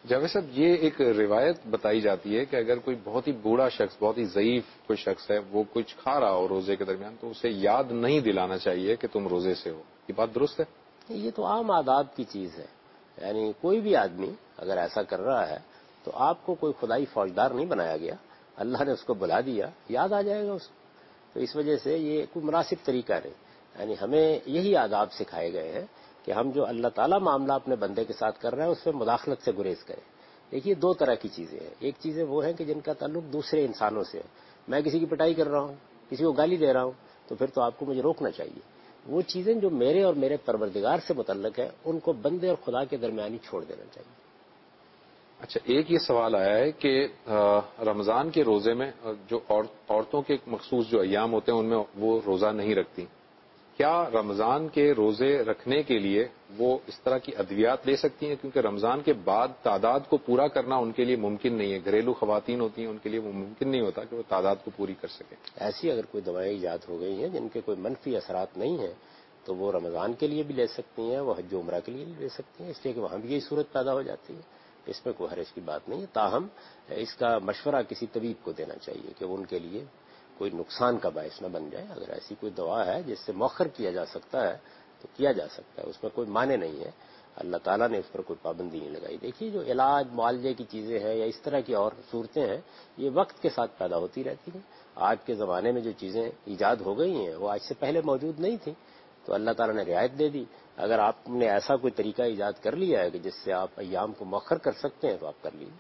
جاوید صاحب، یہ ایک روایت بتائی جاتی ہے کہ اگر کوئی بہت ہی بوڑھا شخص، بہت ہی ضعیف کوئی شخص ہے، وہ کچھ کھا رہا ہو روزے کے درمیان، تو اسے یاد نہیں دلانا چاہیے کہ تم روزے سے ہو. یہ بات درست ہے؟ یہ تو عام آداب کی چیز ہے. یعنی کوئی بھی آدمی اگر ایسا کر رہا ہے تو آپ کو کوئی خدائی فوجدار نہیں بنایا گیا، اللہ نے اس کو بلا دیا، یاد آ جائے گا اس کو. تو اس وجہ سے یہ کوئی مناسب طریقہ نہیں. یعنی ہمیں یہی آداب سکھائے گئے ہیں کہ ہم جو اللہ تعالیٰ معاملہ اپنے بندے کے ساتھ کر رہے ہیں اس میں مداخلت سے گریز کریں. دیکھیے دو طرح کی چیزیں ہیں. ایک چیزیں وہ ہیں کہ جن کا تعلق دوسرے انسانوں سے ہے. میں کسی کی پٹائی کر رہا ہوں، کسی کو گالی دے رہا ہوں، تو پھر تو آپ کو مجھے روکنا چاہیے. وہ چیزیں جو میرے اور میرے پروردگار سے متعلق ہے ان کو بندے اور خدا کے درمیانی چھوڑ دینا چاہیے. اچھا، ایک یہ سوال آیا ہے کہ رمضان کے روزے میں جو عورتوں کے مخصوص جو ایام ہوتے ہیں ان میں وہ روزہ نہیں رکھتی، کیا رمضان کے روزے رکھنے کے لیے وہ اس طرح کی ادویات لے سکتی ہیں؟ کیونکہ رمضان کے بعد تعداد کو پورا کرنا ان کے لیے ممکن نہیں ہے. گھریلو خواتین ہوتی ہیں، ان کے لیے وہ ممکن نہیں ہوتا کہ وہ تعداد کو پوری کر سکیں. ایسی اگر کوئی دوائیں ایجاد ہو گئی ہیں جن کے کوئی منفی اثرات نہیں ہیں تو وہ رمضان کے لیے بھی لے سکتی ہیں، وہ حج و عمرہ کے لیے بھی لے سکتی ہیں، اس لیے کہ وہاں بھی یہی صورت پیدا ہو جاتی ہے. اس میں کوئی حرج کی بات نہیں ہے. تاہم اس کا مشورہ کسی طبیب کو دینا چاہیے کہ ان کے لیے کوئی نقصان کا باعث نہ بن جائے. اگر ایسی کوئی دوا ہے جس سے مؤخر کیا جا سکتا ہے تو کیا جا سکتا ہے، اس میں کوئی معنی نہیں ہے. اللہ تعالیٰ نے اس پر کوئی پابندی نہیں لگائی. دیکھیے جو علاج معالجے کی چیزیں ہیں یا اس طرح کی اور صورتیں ہیں یہ وقت کے ساتھ پیدا ہوتی رہتی ہیں. آج کے زمانے میں جو چیزیں ایجاد ہو گئی ہیں وہ آج سے پہلے موجود نہیں تھیں، تو اللہ تعالیٰ نے رعایت دے دی. اگر آپ نے ایسا کوئی طریقہ ایجاد کر لیا ہے کہ جس سے آپ ایام کو مؤخر کر سکتے ہیں تو آپ کر لیجیے.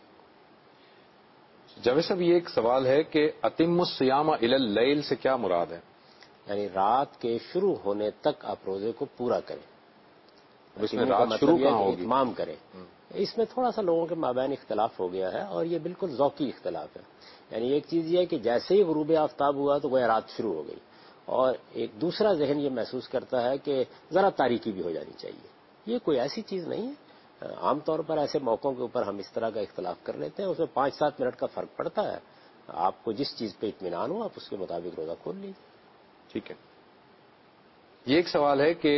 جاوید صاحب، یہ ایک سوال ہے کہ اتم الصیام الی اللیل سے کیا مراد ہے؟ یعنی رات کے شروع ہونے تک آپ روزے کو پورا کریں. اس میں رات شروع کہاں ہوگی؟ اتمام کریں. اس میں تھوڑا سا لوگوں کے مابین اختلاف ہو گیا ہے اور یہ بالکل ذوقی اختلاف ہے. یعنی ایک چیز یہ ہے کہ جیسے ہی غروب آفتاب ہوا تو وہ رات شروع ہو گئی، اور ایک دوسرا ذہن یہ محسوس کرتا ہے کہ ذرا تاریکی بھی ہو جانی چاہیے. یہ کوئی ایسی چیز نہیں ہے. عام طور پر ایسے موقعوں کے اوپر ہم اس طرح کا اختلاف کر لیتے ہیں، اس میں 5-7 منٹ کا فرق پڑتا ہے. آپ کو جس چیز پہ اطمینان ہو آپ اس کے مطابق روزہ کھول لیجیے. ٹھیک ہے. یہ ایک سوال ہے کہ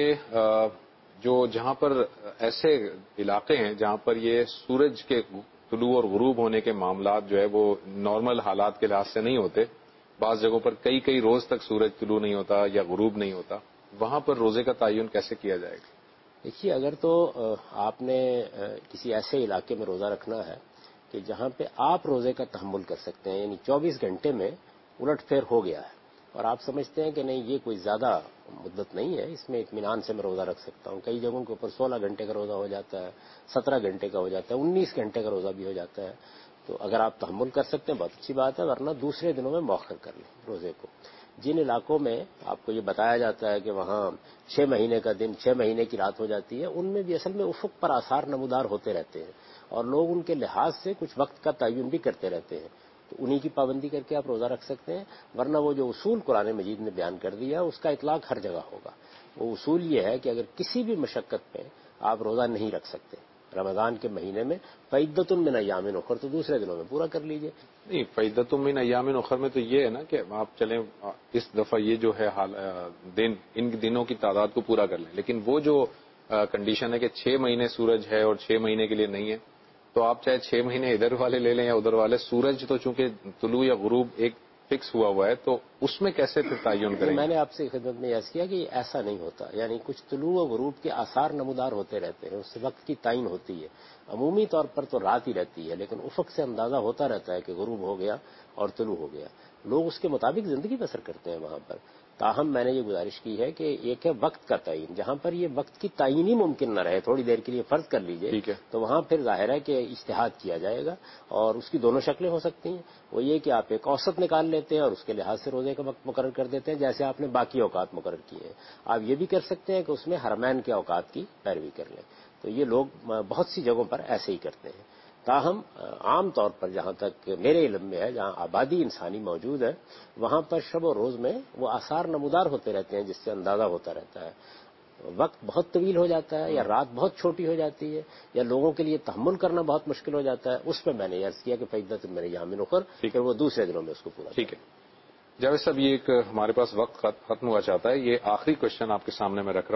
جو جہاں پر ایسے علاقے ہیں جہاں پر یہ سورج کے طلوع اور غروب ہونے کے معاملات جو ہے وہ نارمل حالات کے لحاظ سے نہیں ہوتے، بعض جگہوں پر کئی روز تک سورج طلوع نہیں ہوتا یا غروب نہیں ہوتا، وہاں پر روزے کا تعین کیسے کیا جائے گا؟ دیکھیے اگر تو آپ نے کسی ایسے علاقے میں روزہ رکھنا ہے کہ جہاں پہ آپ روزے کا تحمل کر سکتے ہیں، یعنی 24 گھنٹے میں الٹ پھیر ہو گیا ہے اور آپ سمجھتے ہیں کہ نہیں یہ کوئی زیادہ مدت نہیں ہے، اس میں اطمینان سے میں روزہ رکھ سکتا ہوں. کئی جگہوں کے اوپر 16 گھنٹے کا روزہ ہو جاتا ہے، 17 گھنٹے کا ہو جاتا ہے، 19 گھنٹے کا روزہ بھی ہو جاتا ہے. تو اگر آپ تحمل کر سکتے ہیں بہت اچھی بات ہے، ورنہ دوسرے دنوں میں مؤخر کر لیں روزے کو. جن علاقوں میں آپ کو یہ بتایا جاتا ہے کہ وہاں 6 مہینے کا دن 6 مہینے کی رات ہو جاتی ہے، ان میں بھی اصل میں افق پر آثار نمودار ہوتے رہتے ہیں اور لوگ ان کے لحاظ سے کچھ وقت کا تعین بھی کرتے رہتے ہیں. تو انہی کی پابندی کر کے آپ روزہ رکھ سکتے ہیں. ورنہ وہ جو اصول قرآن مجید نے بیان کر دیا اس کا اطلاق ہر جگہ ہوگا. وہ اصول یہ ہے کہ اگر کسی بھی مشقت پہ آپ روزہ نہیں رکھ سکتے رمضان کے مہینے میں، فعدۃ من ایام اخر، تو دوسرے دنوں میں پورا کر لیجئے. نہیں، فعدۃ من ایام اخر میں تو یہ ہے نا کہ آپ چلیں اس دفعہ یہ جو ہے دن ان دنوں کی تعداد کو پورا کر لیں، لیکن وہ جو کنڈیشن ہے کہ 6 مہینے سورج ہے اور 6 مہینے کے لیے نہیں ہے، تو آپ چاہے 6 مہینے ادھر والے لے لیں یا ادھر والے. سورج تو چونکہ طلوع یا غروب ایک فکس ہوا ہے تو اس میں کیسے پھر تعین کریں؟ میں نے آپ سے خدمت میں عرض کیا کہ ایسا نہیں ہوتا. یعنی کچھ طلوع و غروب کے آثار نمودار ہوتے رہتے ہیں، اس سے وقت کی تعین ہوتی ہے. عمومی طور پر تو رات ہی رہتی ہے لیکن افق سے اندازہ ہوتا رہتا ہے کہ غروب ہو گیا اور طلوع ہو گیا. لوگ اس کے مطابق زندگی بسر کرتے ہیں وہاں پر. تاہم میں نے یہ گزارش کی ہے کہ ایک ہے وقت کا تعین، جہاں پر یہ وقت کی تعین ہی ممکن نہ رہے، تھوڑی دیر کے لیے فرض کر لیجئے، تو وہاں پھر ظاہر ہے کہ اجتہاد کیا جائے گا اور اس کی دونوں شکلیں ہو سکتی ہیں. وہ یہ کہ آپ ایک اوسط نکال لیتے ہیں اور اس کے لحاظ سے روزے کا وقت مقرر کر دیتے ہیں جیسے آپ نے باقی اوقات مقرر کیے ہیں. آپ یہ بھی کر سکتے ہیں کہ اس میں حرمین کے اوقات کی پیروی کر لیں. تو یہ لوگ بہت سی جگہوں پر ایسے ہی کرتے ہیں. تاہم عام طور پر جہاں تک میرے علم میں ہے، جہاں آبادی انسانی موجود ہے وہاں پر شب و روز میں وہ آثار نمودار ہوتے رہتے ہیں جس سے اندازہ ہوتا رہتا ہے. وقت بہت طویل ہو جاتا ہے یا رات بہت چھوٹی ہو جاتی ہے یا لوگوں کے لیے تحمل کرنا بہت مشکل ہو جاتا ہے، اس پہ میں نے عرض کیا کہ فعدۃ من ایام اخر، پھر وہ دوسرے دنوں میں اس کو پورا. ٹھیک ہے جاوید صاحب، یہ ایک ہمارے پاس وقت ختم ہوا چاہتا ہے. یہ آخری کوشچن آپ کے سامنے میں رکھ رہا ہوں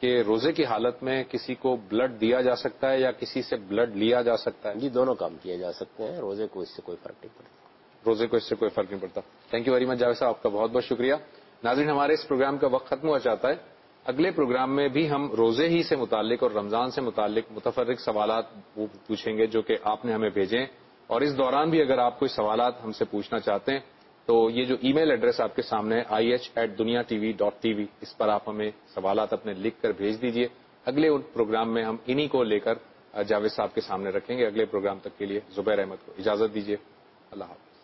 کہ روزے کی حالت میں کسی کو بلڈ دیا جا سکتا ہے یا کسی سے بلڈ لیا جا سکتا ہے؟ جی دونوں کام کیے جا سکتے ہیں. روزے کو اس سے کوئی فرق نہیں پڑتا. روزے کو اس سے کوئی فرق نہیں پڑتا. Thank you very much Javed sahab, آپ کا بہت بہت شکریہ. ناظرین, ہمارے اس پروگرام کا وقت ختم ہوا چاہتا ہے. اگلے پروگرام میں بھی ہم روزے ہی سے متعلق اور رمضان سے متعلق متفرق سوالات پوچھیں گے جو کہ آپ نے ہمیں بھیجیں, اور اس دوران بھی اگر آپ کوئی سوالات ہم سے پوچھنا چاہتے ہیں تو یہ جو ای میل ایڈریس آپ کے سامنے ہے ih@duniatv.tv, اس پر آپ ہمیں سوالات اپنے لکھ کر بھیج دیجئے. اگلے پروگرام میں ہم انہی کو لے کر جاوید صاحب کے سامنے رکھیں گے. اگلے پروگرام تک کے لیے زبیر احمد کو اجازت دیجیے. اللہ حافظ.